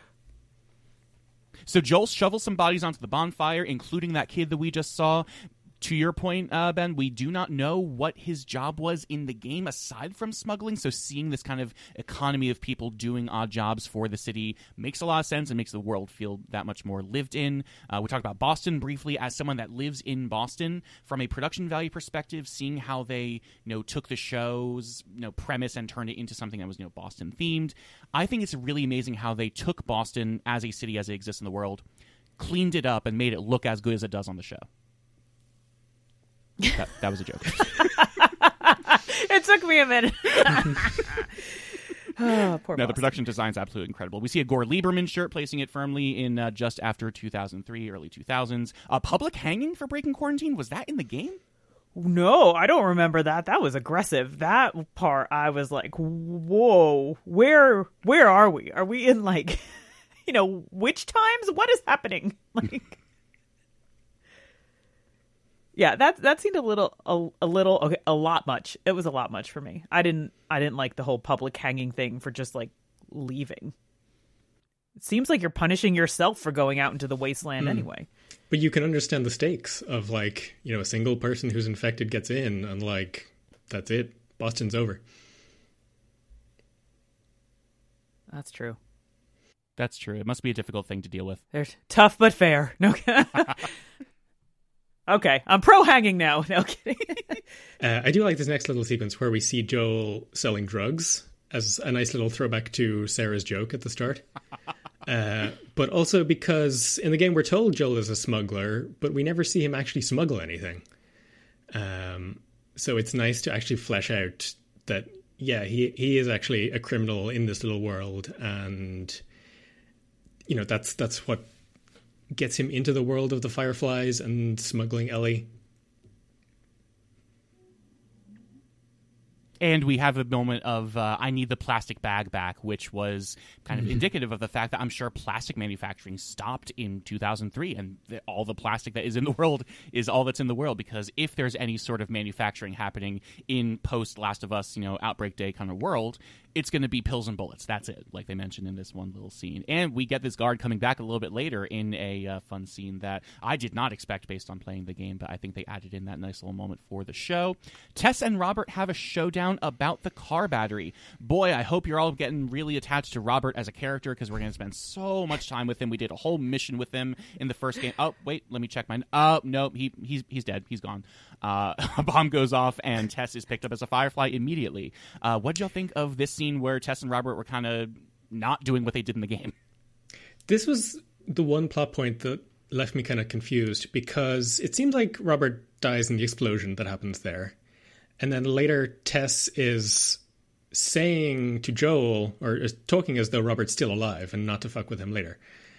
So Joel shovels some bodies onto the bonfire, including that kid that we just saw. To your point, Ben, we do not know what his job was in the game aside from smuggling, so seeing this kind of economy of people doing odd jobs for the city makes a lot of sense and makes the world feel that much more lived in. We talked about Boston briefly. As someone that lives in Boston, from a production value perspective, seeing how they took the show's premise and turned it into something that was Boston themed, I think it's really amazing how they took Boston as a city as it exists in the world, cleaned it up, and made it look as good as it does on the show. That was a joke. It took me a minute. Oh, poor No, Boston. the production design's absolutely incredible. We see a Gore Lieberman shirt, placing it firmly in just after 2003, early 2000s. Public hanging for breaking quarantine, was that in the game? No, I don't remember that. That was aggressive. That part, I was like, whoa, where are we? Are we in like, witch times? What is happening? Like, yeah, that seemed a lot much. It was a lot much for me. I didn't like the whole public hanging thing for just like leaving. It seems like you're punishing yourself for going out into the wasteland anyway. But you can understand the stakes of like, a single person who's infected gets in and like, that's it. Boston's over. That's true. That's true. It must be a difficult thing to deal with. There's tough but fair. No. Okay, I'm pro hanging now. No kidding. I do like this next little sequence where we see Joel selling drugs as a nice little throwback to Sarah's joke at the start. But also because in the game we're told Joel is a smuggler, but we never see him actually smuggle anything. So it's nice to actually flesh out that, yeah, he is actually a criminal in this little world. And, that's what gets him into the world of the Fireflies and smuggling Ellie. And we have a moment of, I need the plastic bag back, which was kind of indicative of the fact that I'm sure plastic manufacturing stopped in 2003. And all the plastic that is in the world is all that's in the world. Because if there's any sort of manufacturing happening in post-Last of Us, Outbreak Day kind of world, it's going to be pills and bullets. That's it, like they mentioned in this one little scene. And we get this guard coming back a little bit later in a fun scene that I did not expect based on playing the game, but I think they added in that nice little moment for the show. Tess and Robert have a showdown about the car battery. Boy, I hope you're all getting really attached to Robert as a character because we're going to spend so much time with him. We did a whole mission with him in the first game. Oh, wait, let me check mine. Oh, no, he's dead. He's gone. A bomb goes off and Tess is picked up as a Firefly immediately. What'd y'all think of this scene where Tess and Robert were kind of not doing what they did in the game? This was the one plot point that left me kind of confused because it seems like Robert dies in the explosion that happens there. And then later Tess is saying to Joel, or is talking as though Robert's still alive and not to fuck with him later.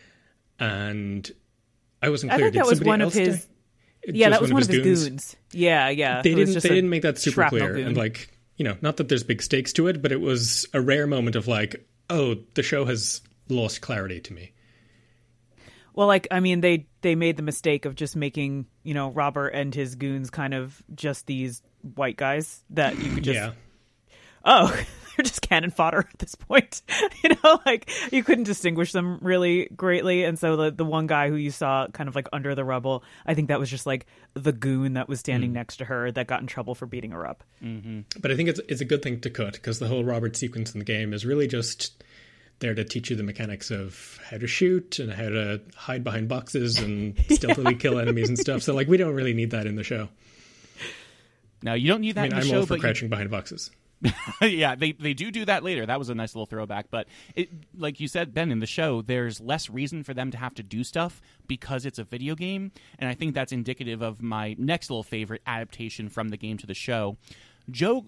And I wasn't clear. I think that was one of his... Yeah, that was one of his goons. Yeah. They didn't make that super clear. Goon. And like, not that there's big stakes to it, but it was a rare moment of like, oh, the show has lost clarity to me. Well, like, I mean, they made the mistake of just making, Robert and his goons kind of just these white guys that you could just... Yeah. Oh, they're just cannon fodder at this point. Like, you couldn't distinguish them really greatly. And so the one guy who you saw kind of like under the rubble, I think that was just like the goon that was standing next to her that got in trouble for beating her up. Mm-hmm. But I think it's a good thing to cut because the whole Robert sequence in the game is really just there to teach you the mechanics of how to shoot and how to hide behind boxes and stealthily kill enemies and stuff. So like, we don't really need that in the show. No, you don't need that in the show. I'm all for crouching behind boxes. Yeah, they do that later. That was a nice little throwback. But like you said, Ben, in the show, there's less reason for them to have to do stuff because it's a video game. And I think that's indicative of my next little favorite adaptation from the game to the show. Joel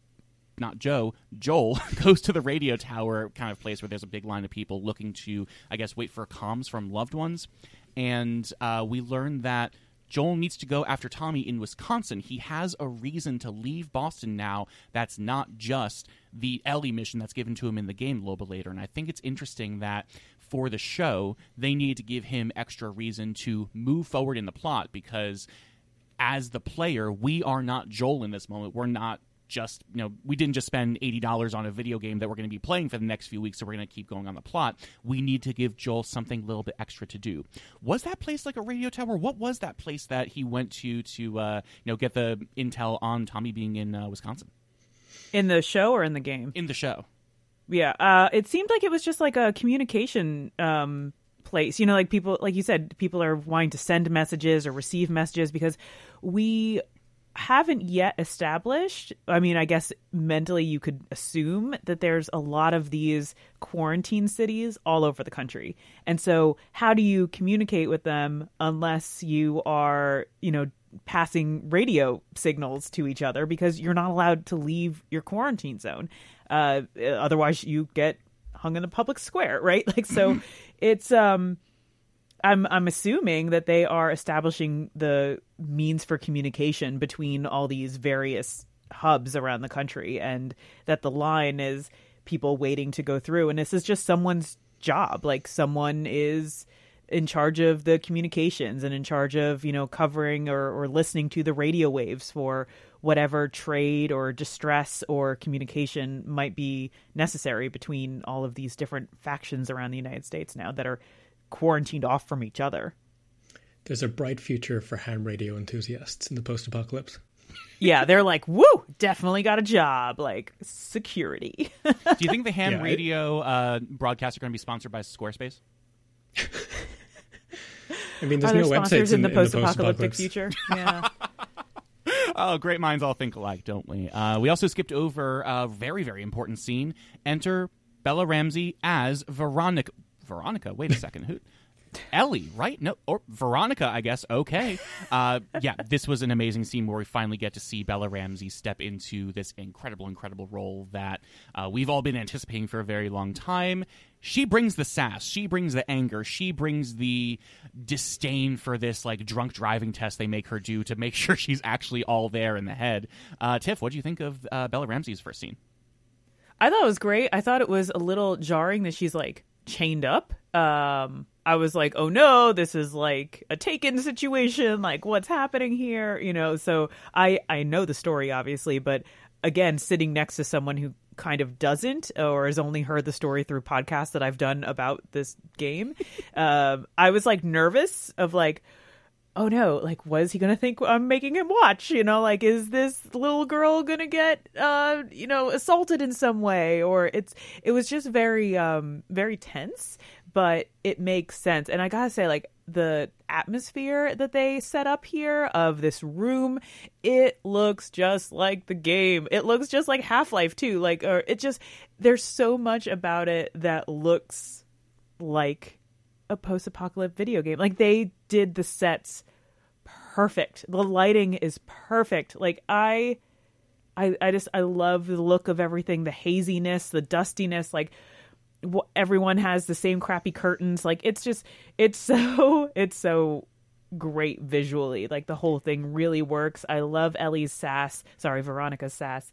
goes to the radio tower kind of place where there's a big line of people looking to, I guess, wait for comms from loved ones. And we learn that Joel needs to go after Tommy in Wisconsin. He has a reason to leave Boston now that's not just the Ellie mission that's given to him in the game a little bit later. And I think it's interesting that for the show, they need to give him extra reason to move forward in the plot because as the player, we are not Joel in this moment. We're not just, we didn't just spend $80 on a video game that we're going to be playing for the next few weeks, so we're going to keep going on the plot. We need to give Joel something a little bit extra to do. Was that place like a radio tower? What was that place that he went to get the intel on Tommy being in Wisconsin? In the show or in the game? In the show. Yeah. It seemed like it was just like a communication place. Like people, like you said, people are wanting to send messages or receive messages because we haven't yet established, I mean, I guess mentally you could assume that there's a lot of these quarantine cities all over the country. And so how do you communicate with them unless you are, passing radio signals to each other because you're not allowed to leave your quarantine zone. Otherwise you get hung in a public square, right? Like, so it's, I'm assuming that they are establishing the means for communication between all these various hubs around the country, and that the line is people waiting to go through. And this is just someone's job. Like, someone is in charge of the communications and in charge of, covering or listening to the radio waves for whatever trade or distress or communication might be necessary between all of these different factions around the United States now that are quarantined off from each other. There's a bright future for ham radio enthusiasts in the post-apocalypse. Yeah, they're like, woo, definitely got a job, like security. Do you think the ham radio broadcasts are going to be sponsored by Squarespace? I mean, there's no websites in the post-apocalyptic future. Yeah. Oh, great minds all think alike, don't we? We also skipped over a very, very important scene. Enter Bella Ramsey as Veronica. Veronica? Wait a second. Who? Ellie, right? No, or Veronica, I guess. Okay. Yeah, this was an amazing scene where we finally get to see Bella Ramsey step into this incredible role that we've all been anticipating for a very long time. She brings the sass. She brings the anger. She brings the disdain for this like drunk driving test they make her do to make sure she's actually all there in the head. Tiff, what do you think of Bella Ramsey's first scene? I thought it was great. I thought it was a little jarring that she's like chained up. I was like, oh no, this is like a Taken situation. Like, what's happening here? So I know the story, obviously, but again, sitting next to someone who kind of doesn't or has only heard the story through podcasts that I've done about this game, I was like nervous of like, oh no, like, what is he going to think I'm making him watch? Like, is this little girl going to get, assaulted in some way? Or it was just very, very tense. But it makes sense. And I gotta say, like, the atmosphere that they set up here of this room, it looks just like the game. It looks just like Half-Life 2. Like, or it just, there's so much about it that looks like a post-apocalyptic video game. Like, they did the sets perfect. The lighting is perfect. Like, I love the look of everything, the haziness, the dustiness, like, everyone has the same crappy curtains. Like, it's so great visually. Like, the whole thing really works. I love Ellie's sass. Sorry, Veronica's sass.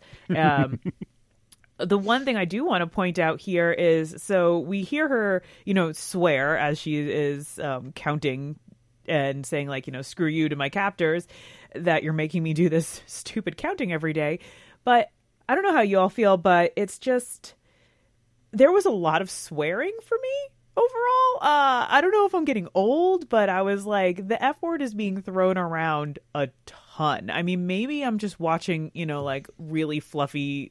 The one thing I do want to point out here is, so we hear her, swear as she is counting and saying, like, screw you to my captors, that you're making me do this stupid counting every day. But I don't know how you all feel, but it's just, there was a lot of swearing for me overall. I don't know if I'm getting old, but I was like, the F word is being thrown around a ton. I mean, maybe I'm just watching, like really fluffy,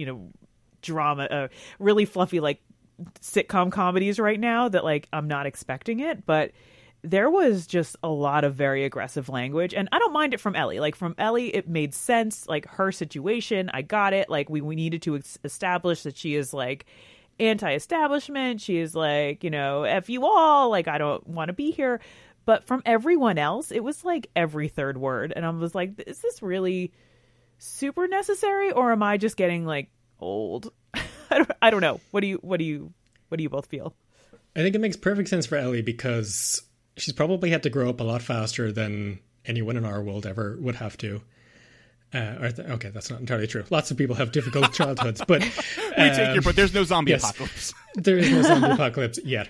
drama, really fluffy, like sitcom comedies right now that like I'm not expecting it, but there was just a lot of very aggressive language, and I don't mind it from Ellie. Like, from Ellie, it made sense. Like, her situation, I got it. Like, we needed to establish that she is like anti-establishment. She is like, F you all, like, I don't want to be here. But from everyone else, it was like every third word, and I was like, is this really super necessary, or am I just getting like old? I don't know. What do you both feel? I think it makes perfect sense for Ellie because she's probably had to grow up a lot faster than anyone in our world ever would have to. Okay, that's not entirely true. Lots of people have difficult childhoods, but we take your point. There's no zombie apocalypse. There is no zombie apocalypse yet.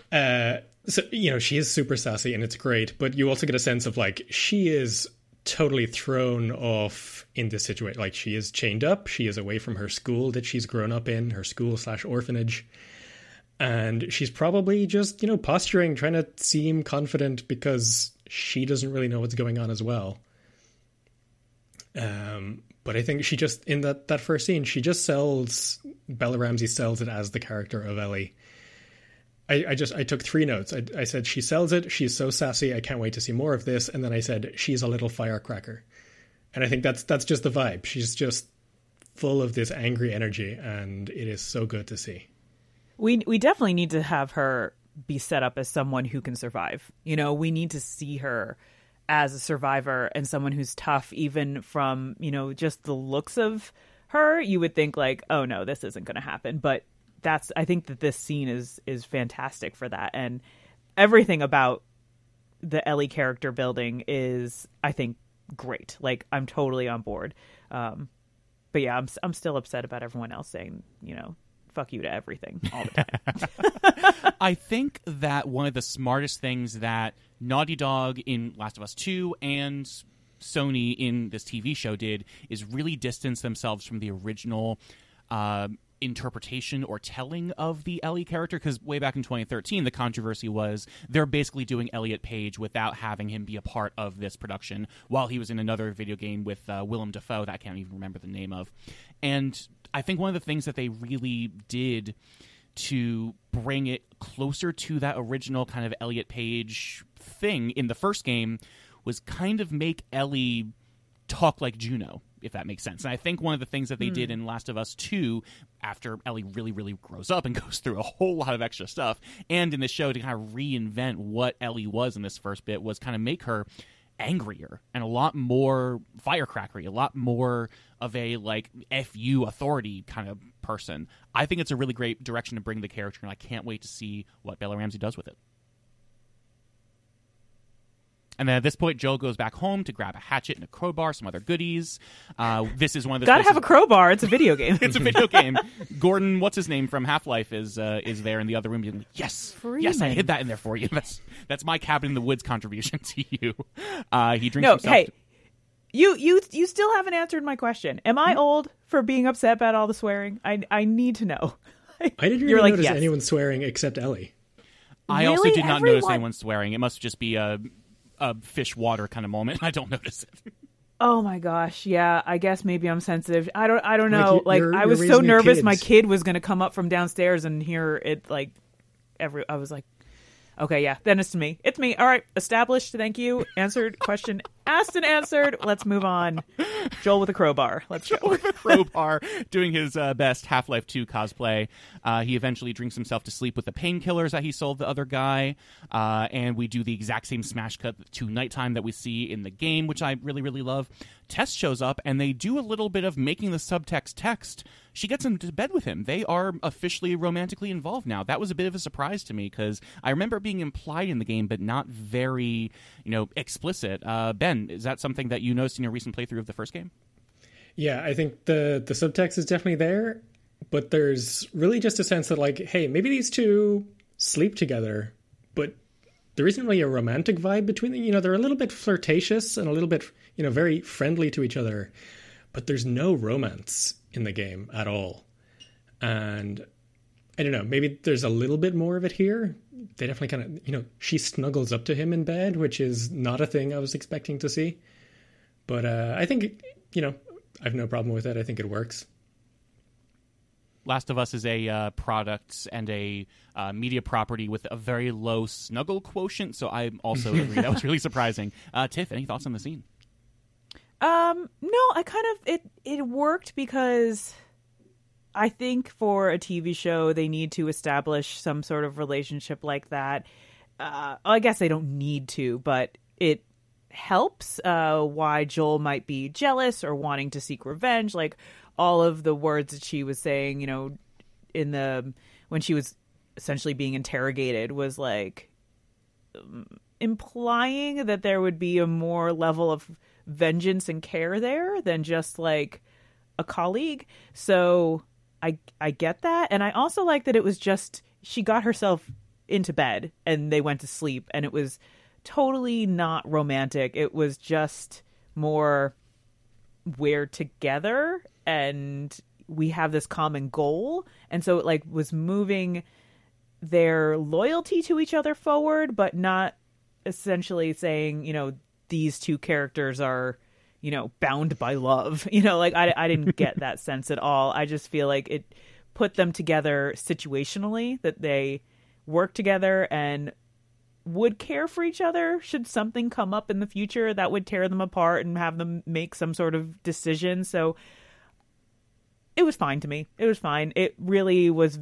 So she is super sassy, and it's great. But you also get a sense of like she is totally thrown off in this situation. Like, she is chained up. She is away from her school that she's grown up in, her school/orphanage, and she's probably just posturing, trying to seem confident because she doesn't really know what's going on as well. But I think she just, in that first scene, she just Bella Ramsey sells it as the character of Ellie. I took 3 notes. I said, she sells it. She's so sassy. I can't wait to see more of this. And then I said, she's a little firecracker. And I think that's just the vibe. She's just full of this angry energy, and it is so good to see. We definitely need to have her be set up as someone who can survive. We need to see her as a survivor and someone who's tough, even from, just the looks of her. You would think like, oh no, this isn't going to happen. But I think that this scene is fantastic for that. And everything about the Ellie character building is, I think, great. Like, I'm totally on board. But yeah, I'm still upset about everyone else saying, fuck you to everything all the time. I think that one of the smartest things that Naughty Dog in Last of Us 2 and Sony in this TV show did is really distance themselves from the original interpretation or telling of the Ellie character, because way back in 2013 the controversy was they're basically doing Elliot Page without having him be a part of this production while he was in another video game with Willem Dafoe that I can't even remember the name of. And I think one of the things that they really did to bring it closer to that original kind of Elliot Page thing in the first game was kind of make Ellie talk like Juno, if that makes sense. And I think one of the things that they did in Last of Us 2, after Ellie really, really grows up and goes through a whole lot of extra stuff, and in the show to kind of reinvent what Ellie was in this first bit, was kind of make her angrier and a lot more firecrackery, a lot more of a, like, F you authority kind of person. I think it's a really great direction to bring the character, and I can't wait to see what Bella Ramsey does with it. And then at this point, Joel goes back home to grab a hatchet and a crowbar, some other goodies. This is one of the gotta have a crowbar. It's a video game. It's a video game. Gordon, what's his name from Half-Life, is there in the other room. Like, yes, Freeman. Yes, I hid that in there for you. That's my Cabin in the Woods contribution to you. He drinks no, himself. Hey, you still haven't answered my question. Am I old for being upset about all the swearing? I need to know. I didn't really notice anyone swearing except Ellie. I also did not notice anyone swearing. It must just be a fish water kind of moment. I don't notice it. Oh my gosh, yeah. I guess maybe I'm sensitive. I don't know. I was so nervous kids. My kid was going to come up from downstairs and hear it. I was like, okay, yeah, then it's me. It's me. All right, established. Thank you. Answered. Question asked and answered. Let's move on. Joel with a crowbar. Let's go. With a crowbar, doing his best Half-Life 2 cosplay. He eventually drinks himself to sleep with the painkillers that he sold the other guy. And we do the exact same smash cut to nighttime that we see in the game, which I really, really love. Tess shows up, and they do a little bit of making the subtext text. She gets into bed with him. They are officially romantically involved now. That was a bit of a surprise to me, because I remember it being implied in the game, but not very, explicit. Ben, is that something that you noticed in your recent playthrough of the first game? Yeah, I think the subtext is definitely there, but there's really just a sense that, like, hey, maybe these two sleep together, but there isn't really a romantic vibe between them. They're a little bit flirtatious and a little bit, very friendly to each other, but there's no romance in the game at all. And I don't know, maybe there's a little bit more of it here. They definitely kind of, she snuggles up to him in bed, which is not a thing I was expecting to see. But I think, I have no problem with it. I think it works. Last of Us is a product and a media property with a very low snuggle quotient, so I also agree. That was really surprising. Tiff, any thoughts on the scene? No, I kind of, it worked because I think for a TV show, they need to establish some sort of relationship like that. I guess they don't need to, but it helps why Joel might be jealous or wanting to seek revenge. Like all of the words that she was saying, when she was essentially being interrogated was like implying that there would be a more level of vengeance and care there than just like a colleague. So I get that. And I also like that it was just, she got herself into bed and they went to sleep, and it was totally not romantic. It was just more, we're together and we have this common goal. And so it like was moving their loyalty to each other forward, but not essentially saying, these two characters are, bound by love. I didn't get that sense at all. I just feel like it put them together situationally, that they work together and would care for each other should something come up in the future that would tear them apart and have them make some sort of decision. So it was fine to me. It was fine. It really was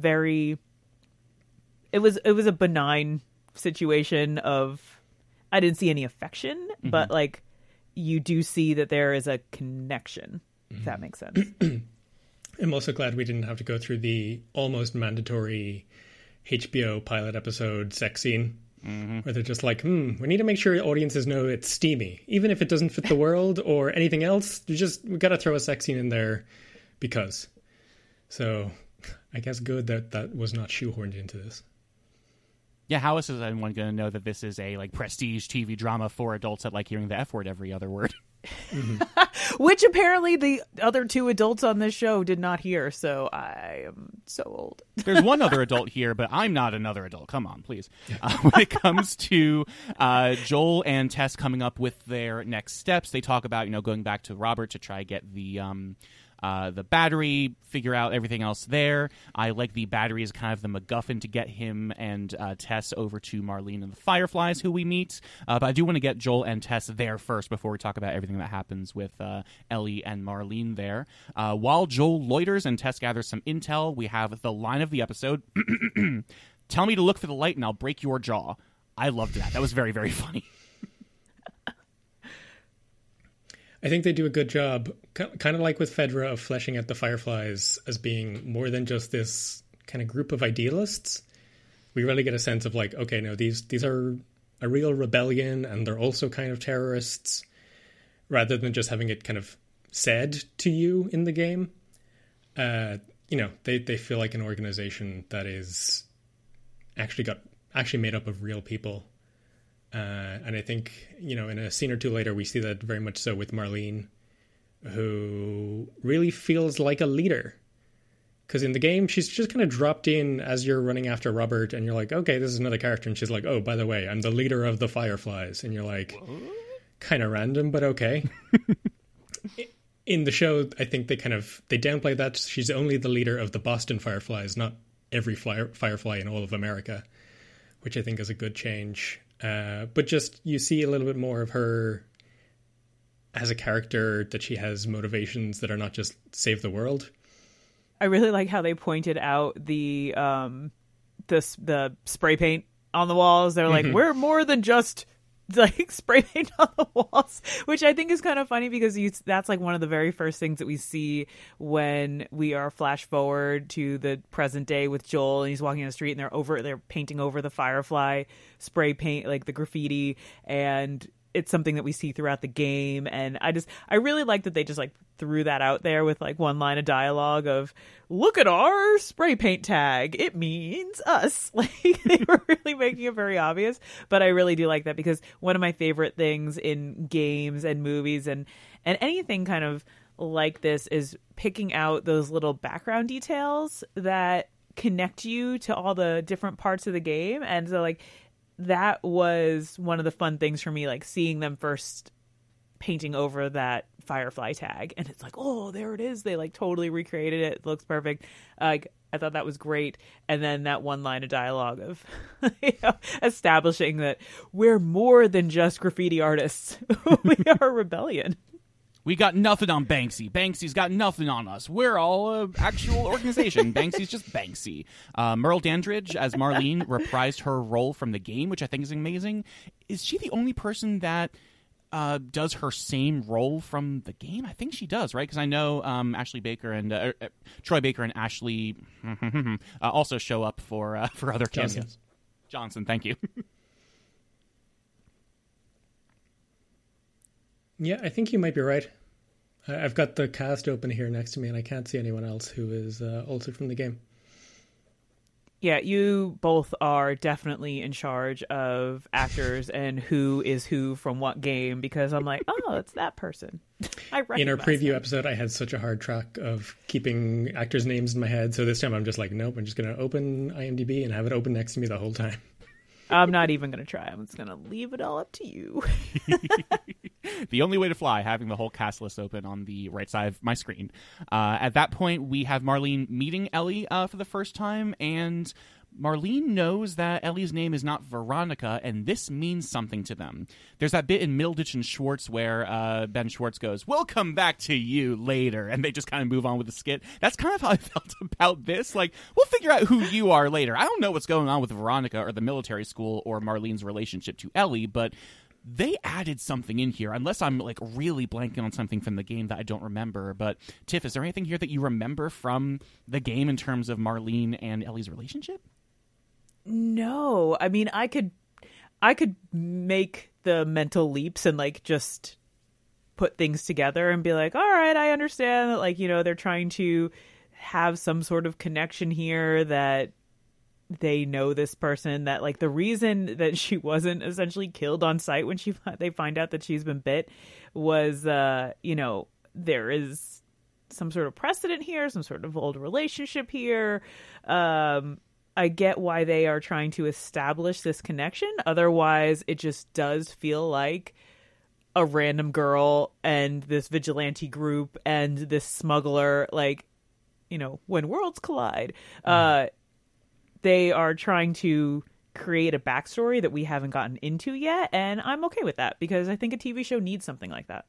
it was a benign situation of, I didn't see any affection, but like you do see that there is a connection, if that makes sense. I'm also glad we didn't have to go through the almost mandatory HBO pilot episode sex scene where they're just like, we need to make sure audiences know it's steamy, even if it doesn't fit the world or anything else. We got to throw a sex scene in there because. So I guess good that was not shoehorned into this. Yeah, how else is anyone going to know that this is a like prestige TV drama for adults that like hearing the F word every other word? Which apparently the other two adults on this show did not hear, so I am so old. There's one other adult here, but I'm not another adult. Come on, please. When it comes to Joel and Tess coming up with their next steps, they talk about going back to Robert to try get the battery, figure out everything else there. I like the battery as kind of the MacGuffin to get him and Tess over to Marlene and the Fireflies, who we meet. But I do want to get Joel and Tess there first before we talk about everything that happens with Ellie and Marlene there. While Joel loiters and Tess gathers some intel, we have the line of the episode, "Tell me to look for the light and I'll break your jaw." I loved that. That was very, very funny. I think they do a good job, kind of like with Fedra, of fleshing out the Fireflies as being more than just this kind of group of idealists. We really get a sense of like, okay, no, these are a real rebellion and they're also kind of terrorists, rather than just having it kind of said to you in the game. They feel like an organization that is actually made up of real people. And I think, in a scene or two later, we see that very much so with Marlene, who really feels like a leader. Because in the game, she's just kind of dropped in as you're running after Robert, and you're like, okay, this is another character. And she's like, oh, by the way, I'm the leader of the Fireflies. And you're like, kind of random, but okay. In the show, I think they downplay that. She's only the leader of the Boston Fireflies, not every Firefly in all of America, which I think is a good change. But just you see a little bit more of her as a character, that she has motivations that are not just save the world. I really like how they pointed out the spray paint on the walls. They're like, we're more than just like spray paint on the walls, which I think is kind of funny because that's like one of the very first things that we see when we are flash forward to the present day with Joel, and he's walking on the street and they're painting over the Firefly spray paint, like the graffiti, and it's something that we see throughout the game. And I really like that they just like threw that out there with like one line of dialogue of, look at our spray paint tag, it means us. Like they were really making it very obvious, but I really do like that, because one of my favorite things in games and movies and anything kind of like this is picking out those little background details that connect you to all the different parts of the game. And so like that was one of the fun things for me, like seeing them first painting over that Firefly tag, and it's like, oh, there it is. They like totally recreated it. It looks perfect. I thought that was great. And then that one line of dialogue of establishing that we're more than just graffiti artists. We are a rebellion. We got nothing on Banksy. Banksy's got nothing on us. We're all an actual organization. Banksy's just Banksy. Merle Dandridge as Marlene reprised her role from the game, which I think is amazing. Is she the only person that does her same role from the game? I think she does, right? Because I know Ashley Baker and Troy Baker and Ashley also show up for other cameos. Johnson, thank you. Yeah, I think you might be right. I've got the cast open here next to me, and I can't see anyone else who is also from the game. Yeah, you both are definitely in charge of actors and who is who from what game, because I'm like, oh, it's that person. I recognize in our preview them. episode, I had such a hard track of keeping actors' names in my head, so this time I'm just like, nope, I'm just going to open IMDb and have it open next to me the whole time. I'm not even going to try. I'm just going to leave it all up to you. The only way to fly, having the whole cast list open on the right side of my screen. At that point, we have Marlene meeting Ellie for the first time, and Marlene knows that Ellie's name is not Veronica, and this means something to them. There's that bit in Middleditch and Schwartz where Ben Schwartz goes, "We'll come back to you later," and they just kind of move on with the skit. That's kind of how I felt about this. Like, we'll figure out who you are later. I don't know what's going on with Veronica or the military school or Marlene's relationship to Ellie, but they added something in here, unless I'm like really blanking on something from the game that I don't remember. But Tiff, is there anything here that you remember from the game in terms of Marlene and Ellie's relationship? No, I mean, I could I could make the mental leaps and like just put things together and be like, all right, I understand that, like, you know, they're trying to have some sort of connection here, that they know this person, that like the reason that she wasn't essentially killed on sight when they find out that she's been bit was, you know, there is some sort of precedent here, some sort of old relationship here. I get why they are trying to establish this connection. Otherwise, it just does feel like a random girl and this vigilante group and this smuggler, like, you know, when worlds collide. They are trying to create a backstory that we haven't gotten into yet, and I'm okay with that because I think a TV show needs something like that.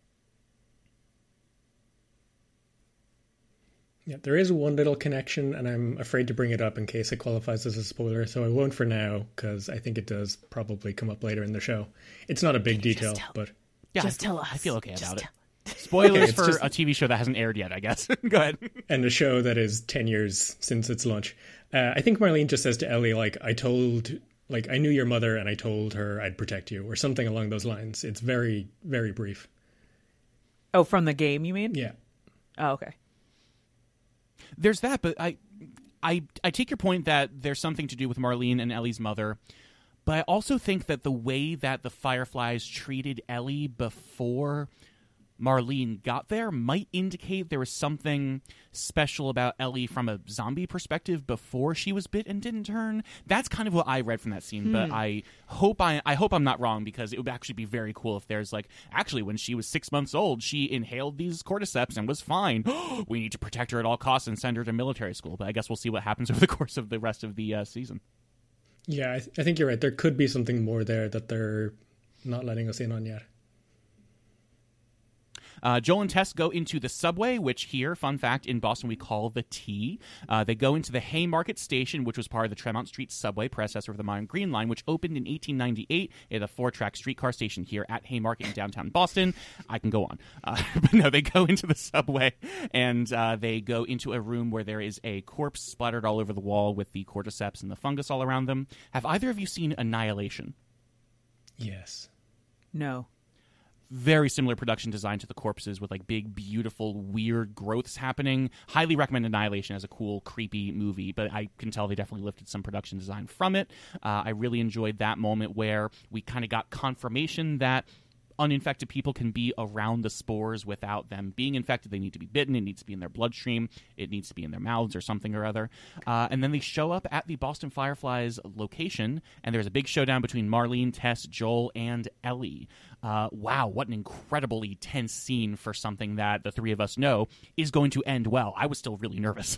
Yeah, there is one little connection, and I'm afraid to bring it up in case it qualifies as a spoiler, so I won't for now, because I think it does probably come up later in the show. It's not a big detail, but... Yeah, just tell us. I feel okay about it. Spoilers for a TV show that hasn't aired yet, I guess. Go ahead. And a show that is 10 years since its launch. I think Marlene just says to Ellie, like, I knew your mother and I told her I'd protect you, or something along those lines. It's very, very brief. Oh, from the game, you mean? Yeah. Oh, okay. There's that, but I take your point that there's something to do with Marlene and Ellie's mother, but I also think that the way that the Fireflies treated Ellie before Marlene got there might indicate there was something special about Ellie from a zombie perspective before she was bit and didn't turn. That's kind of what I read from that scene, but I hope I'm not wrong, because it would actually be very cool if there's like, actually when she was 6 months old, she inhaled these cordyceps and was fine. We need to protect her at all costs and send her to military school, but I guess we'll see what happens over the course of the rest of the season. Yeah, I think you're right. There could be something more there that they're not letting us in on yet. Joel and Tess go into the subway, which here, fun fact, in Boston we call the T. They go into the Haymarket Station, which was part of the Tremont Street subway, predecessor of the modern Green Line, which opened in 1898 at a 4-track streetcar station here at Haymarket in downtown Boston. I can go on. But no, they go into the subway, and they go into a room where there is a corpse splattered all over the wall with the cordyceps and the fungus all around them. Have either of you seen Annihilation? Yes. No. Very similar production design to the corpses, with like big, beautiful, weird growths happening. Highly recommend Annihilation as a cool, creepy movie, but I can tell they definitely lifted some production design from it. I really enjoyed that moment where we kind of got confirmation that uninfected people can be around the spores without them being infected. They need to be bitten. It needs to be in their bloodstream. It needs to be in their mouths or something or other. And then they show up at the Boston Fireflies location, and there's a big showdown between Marlene, Tess, Joel, and Ellie. Wow, what an incredibly tense scene for something that the three of us know is going to end well. I was still really nervous.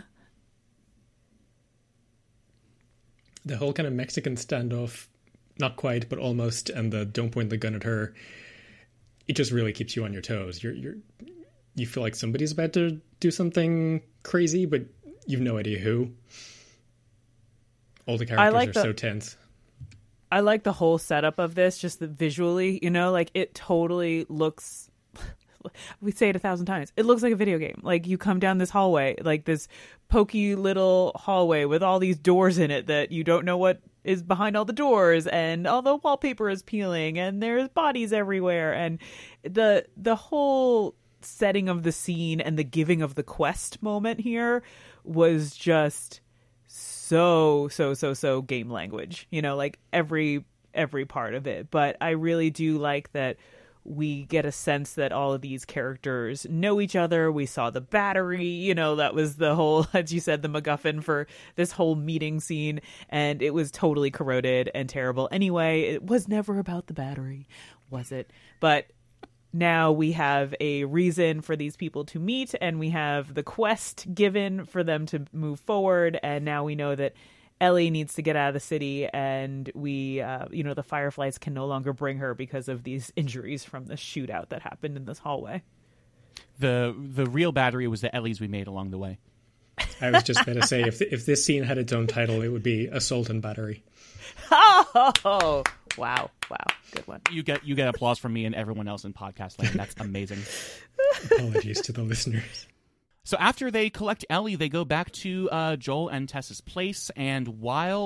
The whole kind of Mexican standoff, not quite, but almost, and the don't point the gun at her, it just really keeps you on your toes. You feel like somebody's about to do something crazy, but you've no idea who. All the characters are so tense. I like the whole setup of this, just visually, you know, like it totally looks, we say it 1,000 times, it looks like a video game. Like you come down this hallway, like this pokey little hallway with all these doors in it that you don't know what is behind all the doors, and all the wallpaper is peeling, and there's bodies everywhere, and the whole setting of the scene and the giving of the quest moment here was just so game language, you know, like every part of it. But I really do like that we get a sense that all of these characters know each other. We saw the battery, you know, that was the whole, as you said, the MacGuffin for this whole meeting scene. And it was totally corroded and terrible. Anyway, it was never about the battery, was it? But now we have a reason for these people to meet, and we have the quest given for them to move forward. And now we know that Ellie needs to get out of the city, and we, the Fireflies can no longer bring her because of these injuries from the shootout that happened in this hallway. The real battery was the Ellies we made along the way. I was just going to say, if this scene had its own title, it would be Assault and Battery. Oh, wow, good one. You get applause from me and everyone else in podcast land. That's amazing. Apologies to the listeners. So after they collect Ellie, they go back to Joel and Tess's place, and while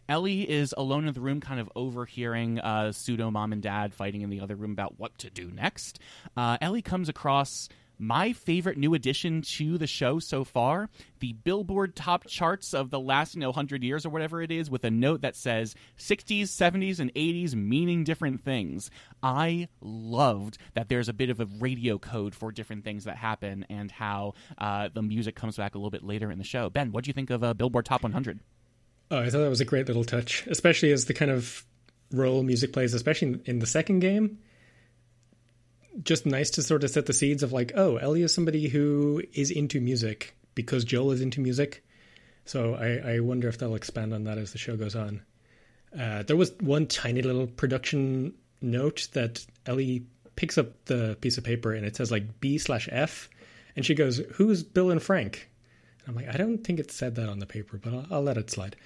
Ellie is alone in the room, kind of overhearing pseudo mom and dad fighting in the other room about what to do next. Ellie comes across my favorite new addition to the show so far, the Billboard top charts of the last 100 years or whatever it is, with a note that says 60s, 70s, and 80s meaning different things. I loved that there's a bit of a radio code for different things that happen and how the music comes back a little bit later in the show. Ben, what do you think of Billboard Top 100? Oh, I thought that was a great little touch, especially as the kind of role music plays, especially in the second game. Just nice to sort of set the seeds of like, oh, Ellie is somebody who is into music because Joel is into music. So I wonder if they'll expand on that as the show goes on. There was one tiny little production note that Ellie picks up the piece of paper and it says like B/F. And she goes, who's Bill and Frank? And I'm like, I don't think it said that on the paper, but I'll let it slide.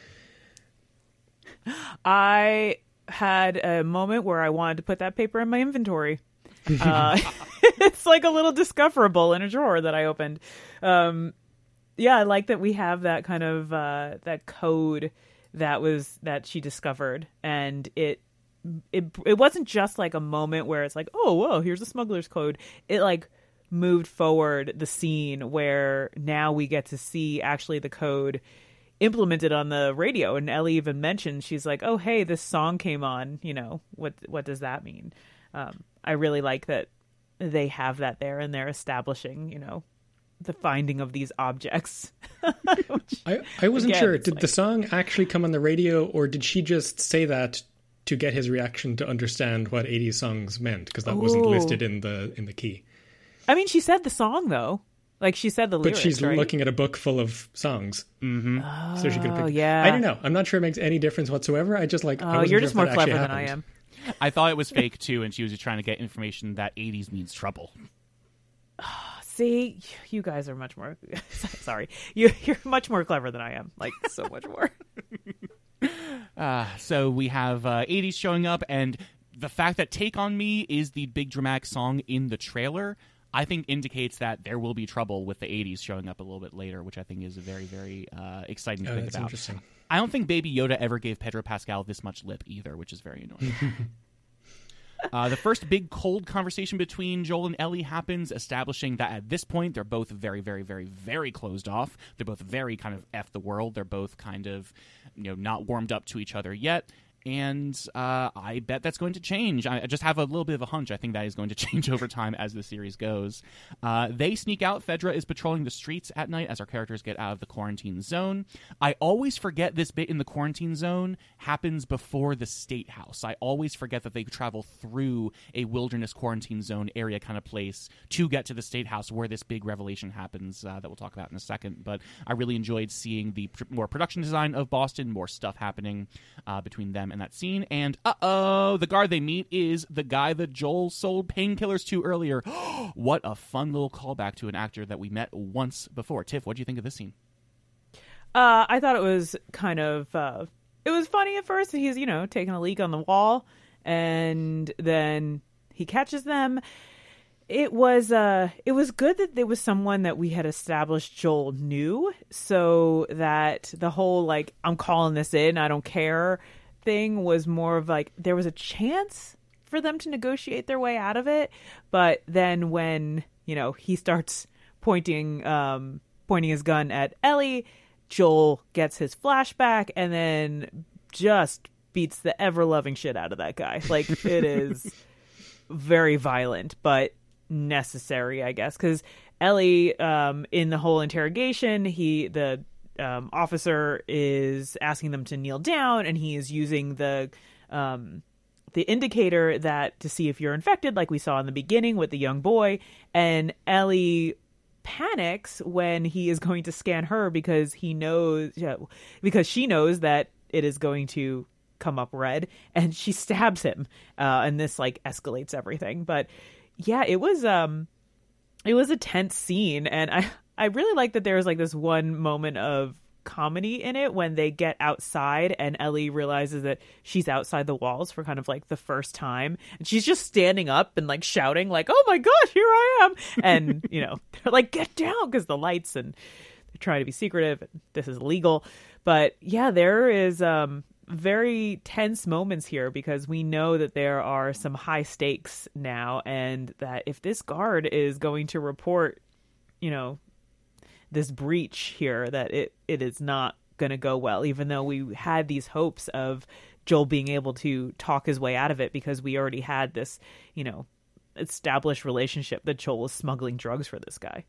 I had a moment where I wanted to put that paper in my inventory. It's like a little discoverable in a drawer that I opened. Yeah, I like that we have that kind of that code that she discovered, and it wasn't just like a moment where it's like, oh, whoa, here's a smuggler's code. It like moved forward the scene where now we get to see actually the code implemented on the radio. And Ellie even mentioned, she's like, oh, hey, this song came on, what does that mean? I really like that they have that there and they're establishing, the finding of these objects. I wasn't sure. Did the song actually come on the radio, or did she just say that to get his reaction to understand what 80s songs meant? Because that wasn't listed in the key. I mean, she said the song, though. Like, she said the lyrics, but she's right? looking at a book full of songs. Mm-hmm. So she could pick. Yeah. I don't know. I'm not sure it makes any difference whatsoever. I just like. Oh, you're just more clever than I am. I thought it was fake, too, and she was just trying to get information that 80s means trouble. See, you guys are much more... Sorry. You're much more clever than I am. Like, so much more. So we have 80s showing up, and the fact that Take On Me is the big dramatic song in the trailer, I think indicates that there will be trouble with the 80s showing up a little bit later, which I think is a very, very exciting to think that's about. Interesting. I don't think Baby Yoda ever gave Pedro Pascal this much lip either, which is very annoying. The first big cold conversation between Joel and Ellie happens, establishing that at this point they're both very, very, very, very closed off. They're both very kind of F the world. They're both kind of, not warmed up to each other yet. And I bet that's going to change. I just have a little bit of a hunch. I think that is going to change over time as the series goes. They sneak out. Fedra is patrolling the streets at night as our characters get out of the quarantine zone. I always forget this bit in the quarantine zone happens before the state house. I always forget that they travel through a wilderness quarantine zone area kind of place to get to the state house where this big revelation happens that we'll talk about in a second. But I really enjoyed seeing the more production design of Boston, more stuff happening between them in that scene. And the guard they meet is the guy that Joel sold painkillers to earlier. What a fun little callback to an actor that we met once before. Tiff, what do you think of this scene? I thought it was kind of it was funny at first. He's taking a leak on the wall, and then he catches them. It was good that there was someone that we had established Joel knew, so that the whole like, I'm calling this in, I don't care thing was more of like there was a chance for them to negotiate their way out of it. But then when he starts pointing his gun at Ellie, Joel gets his flashback and then just beats the ever-loving shit out of that guy. Like, it is very violent, but necessary, I guess, because Ellie, in the whole interrogation, the officer is asking them to kneel down, and he is using the indicator to see if you're infected, like we saw in the beginning with the young boy. And Ellie panics when he is going to scan her because she knows that it is going to come up red, and she stabs him, and this like escalates everything. But yeah, it was a tense scene, and I really like that there was like this one moment of comedy in it when they get outside and Ellie realizes that she's outside the walls for kind of like the first time, and she's just standing up and like shouting like, oh my gosh, here I am. And they're like, get down, because the lights, and they're trying to be secretive and this is illegal. But yeah, there is very tense moments here because we know that there are some high stakes now, and that if this guard is going to report, this breach here, that it is not going to go well, even though we had these hopes of Joel being able to talk his way out of it because we already had this, established relationship that Joel was smuggling drugs for this guy.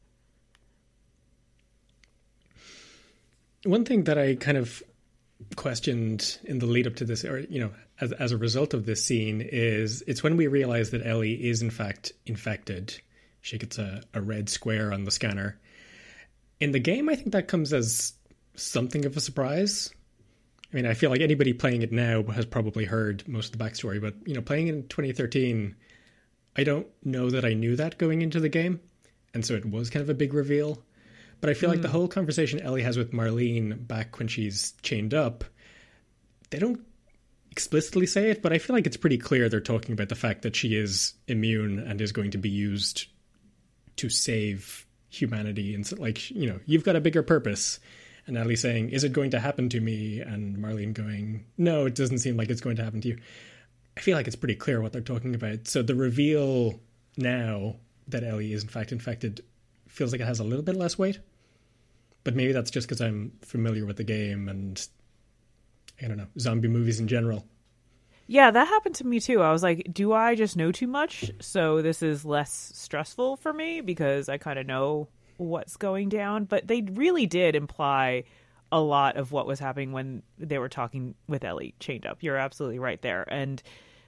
One thing that I kind of questioned in the lead up to this, or, as a result of this scene, is it's when we realize that Ellie is in fact infected. She gets a red square on the scanner. In the game, I think that comes as something of a surprise. I mean, I feel like anybody playing it now has probably heard most of the backstory, but, playing in 2013, I don't know that I knew that going into the game. And so it was kind of a big reveal. But I feel like the whole conversation Ellie has with Marlene back when she's chained up, they don't explicitly say it, but I feel like it's pretty clear they're talking about the fact that she is immune and is going to be used to save humanity. And so, you've got a bigger purpose. And Ellie saying, is it going to happen to me? And Marlene going, no, it doesn't seem like it's going to happen to you. I feel like it's pretty clear what they're talking about. So the reveal now that Ellie is in fact infected feels like it has a little bit less weight. But maybe that's just because I'm familiar with the game and, I don't know, zombie movies in general. Yeah, that happened to me too. I was like, do I just know too much? So this is less stressful for me because I kind of know what's going down. But they really did imply a lot of what was happening when they were talking with Ellie chained up. You're absolutely right there. And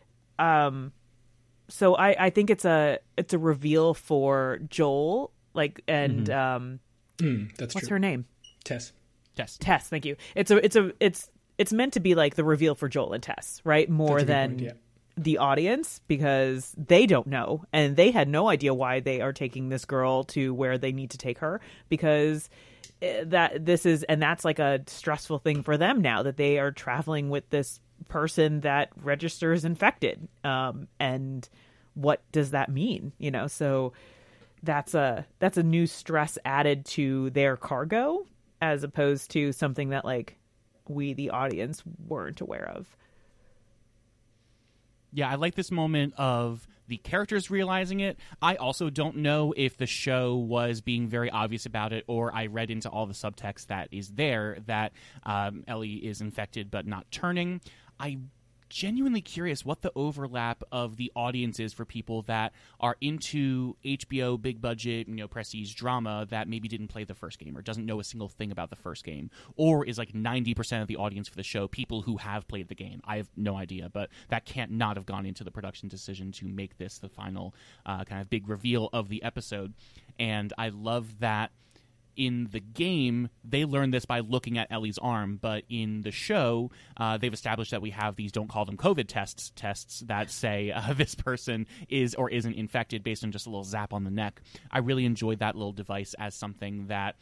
so I think it's a reveal for Joel, and that's what's true. her name? Tess, thank you. It's meant to be like the reveal for Joel and Tess, right? More than the audience, because they don't know, and they had no idea why they are taking this girl to where they need to take her, because that's like a stressful thing for them now that they are traveling with this person that registers infected. And what does that mean? So that's a new stress added to their cargo, as opposed to something that we, the audience, weren't aware of. Yeah, I like this moment of the characters realizing it. I also don't know if the show was being very obvious about it, or I read into all the subtext that is there that Ellie is infected but not turning. I'm genuinely curious what the overlap of the audience is for people that are into HBO big budget, prestige drama that maybe didn't play the first game or doesn't know a single thing about the first game, or is 90% of the audience for the show people who have played the game. I have no idea, but that can't not have gone into the production decision to make this the final kind of big reveal of the episode. And I love that in the game, they learn this by looking at Ellie's arm, but in the show, they've established that we have these, don't call them COVID tests that say this person is or isn't infected based on just a little zap on the neck. I really enjoyed that little device as something that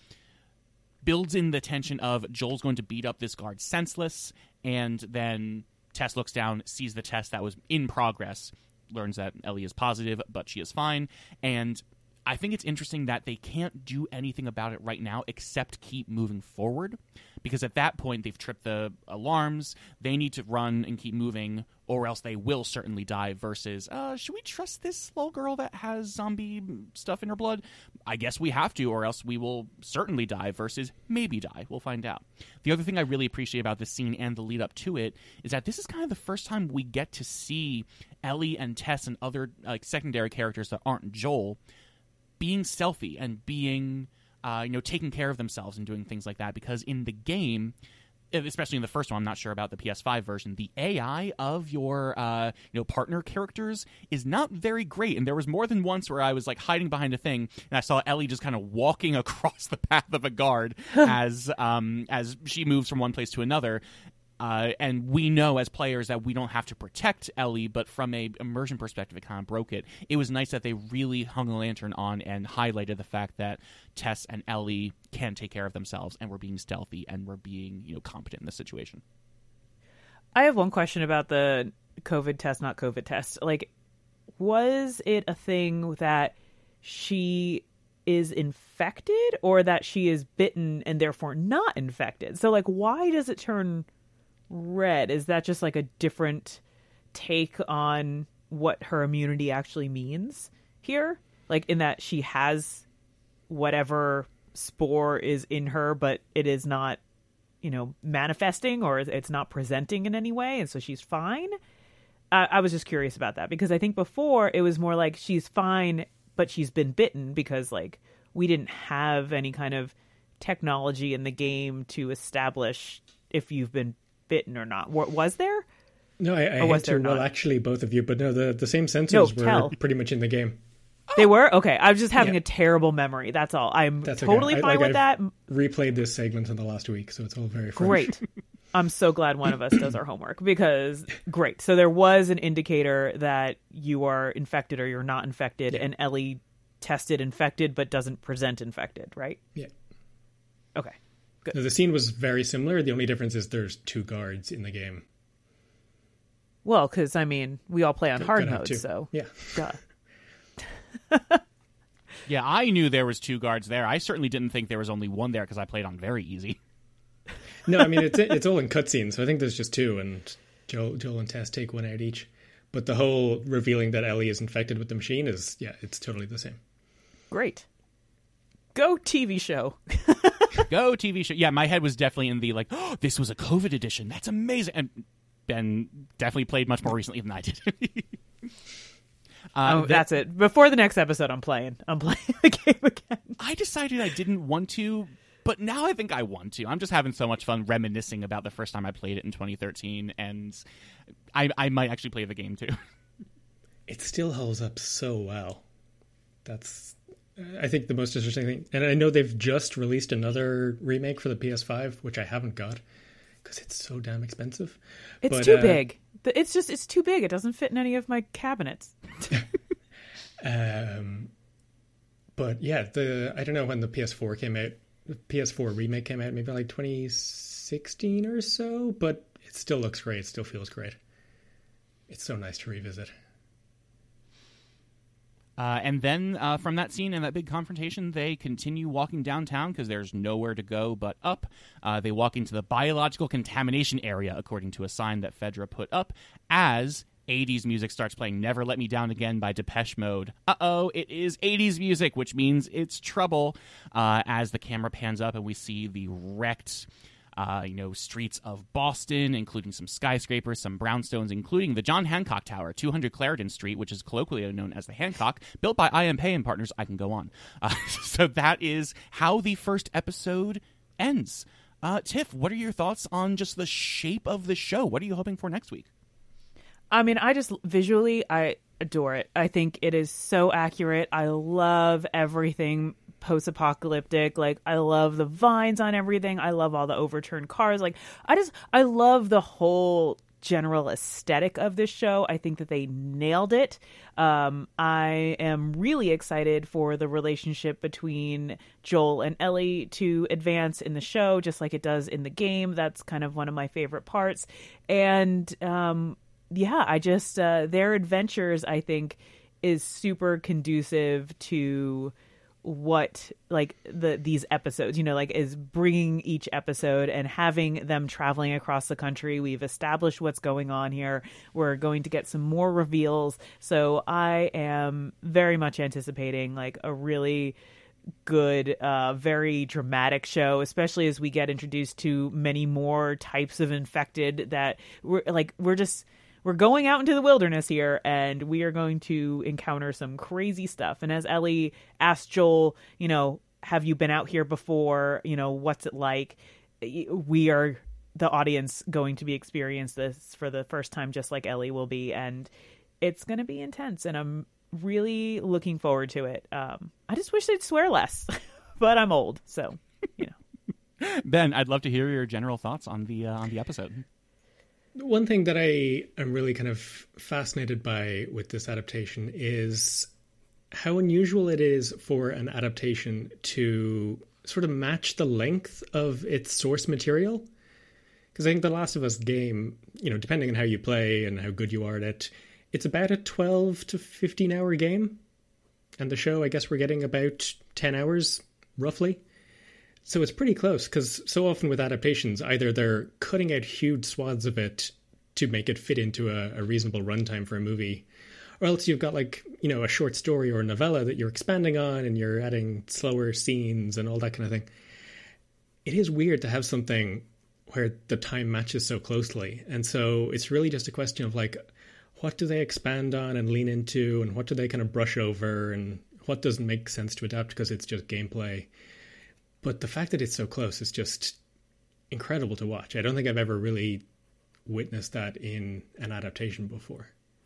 builds in the tension of Joel's going to beat up this guard senseless, and then Tess looks down, sees the test that was in progress, learns that Ellie is positive, but she is fine, and I think it's interesting that they can't do anything about it right now except keep moving forward, because at that point they've tripped the alarms. They need to run and keep moving, or else they will certainly die, versus, should we trust this little girl that has zombie stuff in her blood? I guess we have to, or else we will certainly die, versus maybe die. We'll find out. The other thing I really appreciate about this scene and the lead up to it is that this is kind of the first time we get to see Ellie and Tess and other secondary characters that aren't Joel being stealthy and being, taking care of themselves and doing things like that. Because in the game, especially in the first one, I'm not sure about the PS5 version, the AI of your, partner characters is not very great. And there was more than once where I was hiding behind a thing, and I saw Ellie just kind of walking across the path of a guard as she moves from one place to another. And we know as players that we don't have to protect Ellie, but from a immersion perspective, it kind of broke it. It was nice that they really hung a lantern on and highlighted the fact that Tess and Ellie can take care of themselves, and we're being stealthy, and we're being, competent in this situation. I have one question about the COVID test, not COVID test. Was it a thing that she is infected, or that she is bitten and therefore not infected? So, why does it turn read, is that just like a different take on what her immunity actually means here? Like in that she has whatever spore is in her, but it is not, manifesting, or it's not presenting in any way, and so she's fine. I was just curious about that, because I think before it was more like she's fine, but she's been bitten, because like we didn't have any kind of technology in the game to establish if you've been bitten or not. Was there? No, I hate to, well, actually, both of you, but no, the same sensors were pretty much in the game. They were? Okay. I was just having a terrible memory. That's all. That's totally fine with that. Replayed this segment in the last week, so it's all very fresh. Great. I'm so glad one of us does our homework, because great. So there was an indicator that you are infected or you're not infected, and Ellie tested infected but doesn't present infected, right? Yeah. Okay. Good. No, the scene was very similar. The only difference is there's 2 guards in the game. Well, because, we all play on hard mode, so... Yeah. Duh. Yeah, I knew there was 2 guards there. I certainly didn't think there was only 1 there, because I played on very easy. No, it's all in cutscenes, so I think there's just 2, and Joel and Tess take 1 out each. But the whole revealing that Ellie is infected with the machine is, it's totally the same. Great. Go TV show. Go TV show. Yeah, my head was definitely in the, this was a COVID edition. That's amazing. And Ben definitely played much more recently than I did. That's it. Before the next episode, I'm playing the game again. I decided I didn't want to, but now I think I want to. I'm just having so much fun reminiscing about the first time I played it in 2013, and I might actually play the game too. It still holds up so well. That's, I think, the most interesting thing. And I know they've just released another remake for the PS5, which I haven't got, because it's so damn expensive. It's too big. It's too big. It doesn't fit in any of my cabinets. But yeah, I don't know when the PS4 came out. The PS4 remake came out maybe like 2016 or so, but it still looks great. It still feels great. It's so nice to revisit. And then from that scene and that big confrontation, they continue walking downtown because there's nowhere to go but up. They walk into the biological contamination area, according to a sign that Fedra put up, as 80s music starts playing. Never Let Me Down Again by Depeche Mode. Uh-oh, it is 80s music, which means it's trouble. As the camera pans up and we see the wrecked streets of Boston, including some skyscrapers, some brownstones, including the John Hancock Tower, 200 Clarendon Street, which is colloquially known as the Hancock, built by I.M. Pei and Partners. I can go on. So that is how the first episode ends. Tiff, what are your thoughts on just the shape of the show? What are you hoping for next week? Visually, I adore it. I think it is so accurate. I love everything post-apocalyptic. I love the vines on everything. I love all the overturned cars. I love the whole general aesthetic of this show. I think that they nailed it. I am really excited for the relationship between Joel and Ellie to advance in the show, just like it does in the game. That's kind of one of my favorite parts. And their adventures, I think, is super conducive to what these episodes, is bringing each episode and having them traveling across the country. We've established what's going on here. We're going to get some more reveals. So I am very much anticipating a really good, very dramatic show, especially as we get introduced to many more types of infected that we're going out into the wilderness here, and we are going to encounter some crazy stuff. And as Ellie asked Joel, have you been out here before? What's it like? We are, the audience, going to be experiencing this for the first time, just like Ellie will be. And it's going to be intense, and I'm really looking forward to it. I just wish they'd swear less, but I'm old, so, Ben, I'd love to hear your general thoughts on the episode. One thing that I am really kind of fascinated by with this adaptation is how unusual it is for an adaptation to sort of match the length of its source material. Because I think The Last of Us game, depending on how you play and how good you are at it, it's about a 12 to 15 hour game. And the show, I guess we're getting about 10 hours, roughly. So it's pretty close, because so often with adaptations, either they're cutting out huge swaths of it to make it fit into a reasonable runtime for a movie, or else you've got like, you know, a short story or a novella that you're expanding on and you're adding slower scenes and all that kind of thing. It is weird to have something where the time matches so closely. And so it's really just a question of like, what do they expand on and lean into, and what do they kind of brush over, and what doesn't make sense to adapt because it's just gameplay. But the fact that it's so close is just incredible to watch. I don't think I've ever really witnessed that in an adaptation before.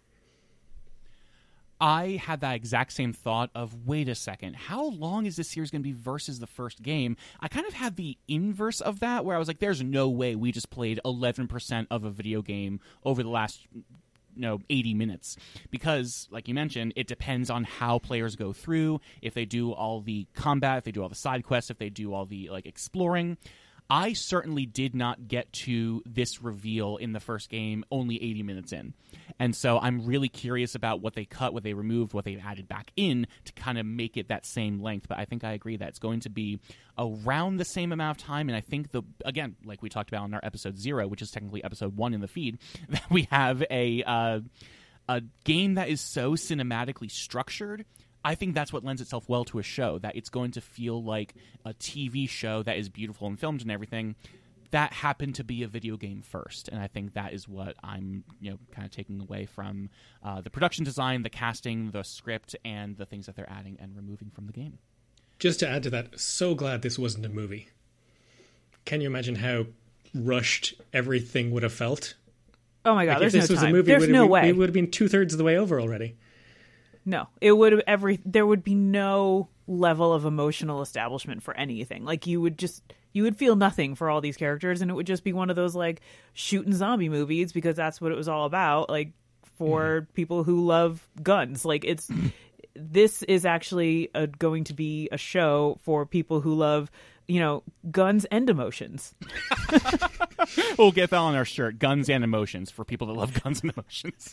I had that exact same thought of, wait a second, how long is this series going to be versus the first game? I kind of had the inverse of that, where I was like, there's no way we just played 11% of a video game over the last 80 minutes. Because, like you mentioned, it depends on how players go through, if they do all the combat, if they do all the side quests, if they do all the exploring. I certainly did not get to this reveal in the first game only 80 minutes in. And so I'm really curious about what they cut, what they removed, what they've added back in to kind of make it that same length. But I think I agree that it's going to be around the same amount of time. And I think, again, like we talked about in our episode 0, which is technically episode 1 in the feed, that we have a game that is so cinematically structured. I think that's what lends itself well to a show, that it's going to feel like a TV show that is beautiful and filmed and everything. That happened to be a video game first, and I think that is what I'm kind of taking away from the production design, the casting, the script, and the things that they're adding and removing from the game. Just to add to that, so glad this wasn't a movie. Can you imagine how rushed everything would have felt? Oh my God, like there's no time. If this was a movie, there's no way. It would have been 2/3 of the way over already. No, it would have there would be no level of emotional establishment for anything. Like you would feel nothing for all these characters, and it would just be one of those like shooting zombie movies, because that's what it was all about. Like for people who love guns, like this is actually going to be a show for people who love, guns and emotions. We'll get that on our shirt: guns and emotions, for people that love guns and emotions.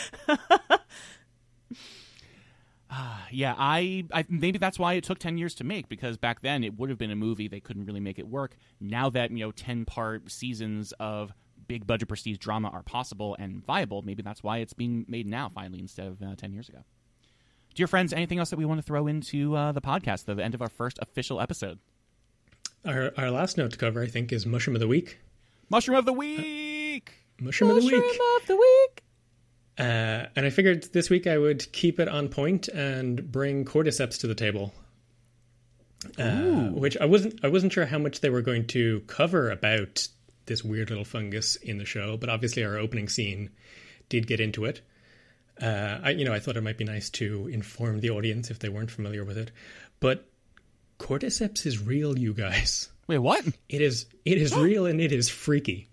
Yeah, I maybe that's why it took 10 years to make, because back then it would have been a movie. They couldn't really make it work. Now that 10-part seasons of big budget prestige drama are possible and viable, maybe that's why it's being made now finally instead of 10 years ago. Dear friends, anything else that we want to throw into the podcast, the end of our first official episode? Our last note to cover, I think, is Mushroom of the Week. Mushroom of the Week! Mushroom of the Week! Mushroom of the Week! And I figured this week I would keep it on point and bring cordyceps to the table, which I wasn't sure how much they were going to cover about this weird little fungus in the show, but obviously our opening scene did get into it. I thought it might be nice to inform the audience if they weren't familiar with it, but cordyceps is real, you guys. Wait, what? It is real, and it is freaky.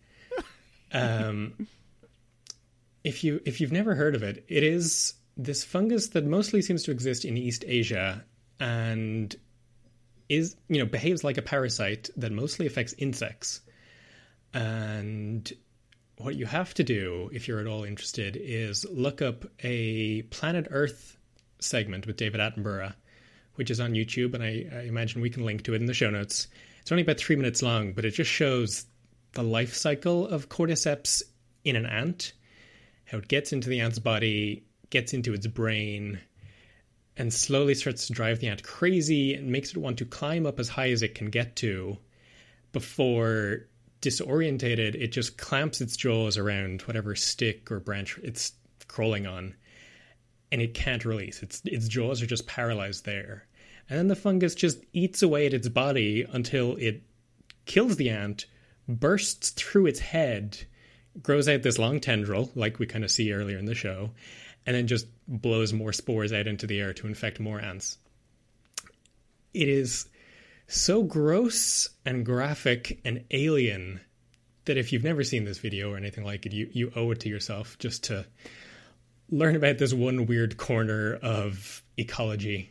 If you've never heard of it, it is this fungus that mostly seems to exist in East Asia and is, behaves like a parasite that mostly affects insects. And what you have to do, if you're at all interested, is look up a Planet Earth segment with David Attenborough, which is on YouTube, and I imagine we can link to it in the show notes. It's only about 3 minutes long, but it just shows the life cycle of cordyceps in an ant, how it gets into the ant's body, gets into its brain, and slowly starts to drive the ant crazy and makes it want to climb up as high as it can get to before, disorientated, it just clamps its jaws around whatever stick or branch it's crawling on, and it can't release. Its jaws are just paralyzed there. And then the fungus just eats away at its body until it kills the ant, bursts through its head, grows out this long tendril, like we kind of see earlier in the show, and then just blows more spores out into the air to infect more ants. It is so gross and graphic and alien that if you've never seen this video or anything like it, you owe it to yourself just to learn about this one weird corner of ecology.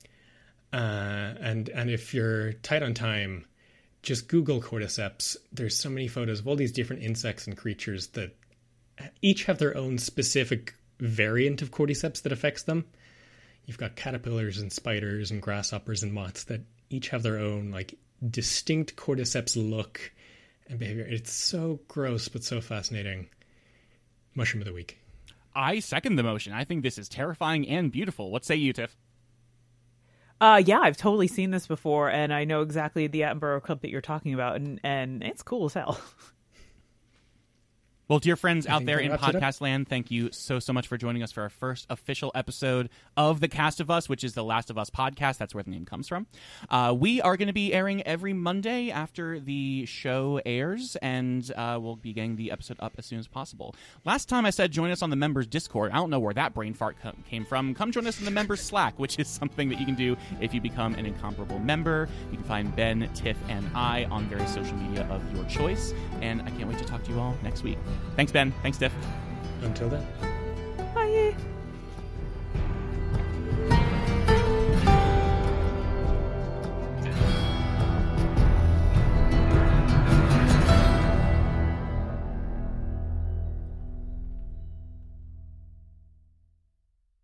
And if you're tight on time, just Google cordyceps. There's so many photos of all these different insects and creatures that each have their own specific variant of cordyceps that affects them. You've got caterpillars and spiders and grasshoppers and moths that each have their own distinct cordyceps look and behavior. It's so gross, but so fascinating. Mushroom of the week. I second the motion. I think this is terrifying and beautiful. What say you, Tiff? Yeah, I've totally seen this before, and I know exactly the Attenborough clip that you're talking about, and it's cool as hell. Well, dear friends out there in podcast land, thank you so much for joining us for our first official episode of The Cast of Us, which is the Last of Us podcast. That's where the name comes from. We are going to be airing every Monday after the show airs, and we'll be getting the episode up as soon as possible. Last time I said join us on the members Discord. I don't know where that brain fart came from. Come join us in the members Slack, which is something that you can do if you become an incomparable member. You can find Ben, Tiff, and I on various social media of your choice, and I can't wait to talk to you all next week. Thanks, Ben. Thanks, Tiff. Until then. Bye.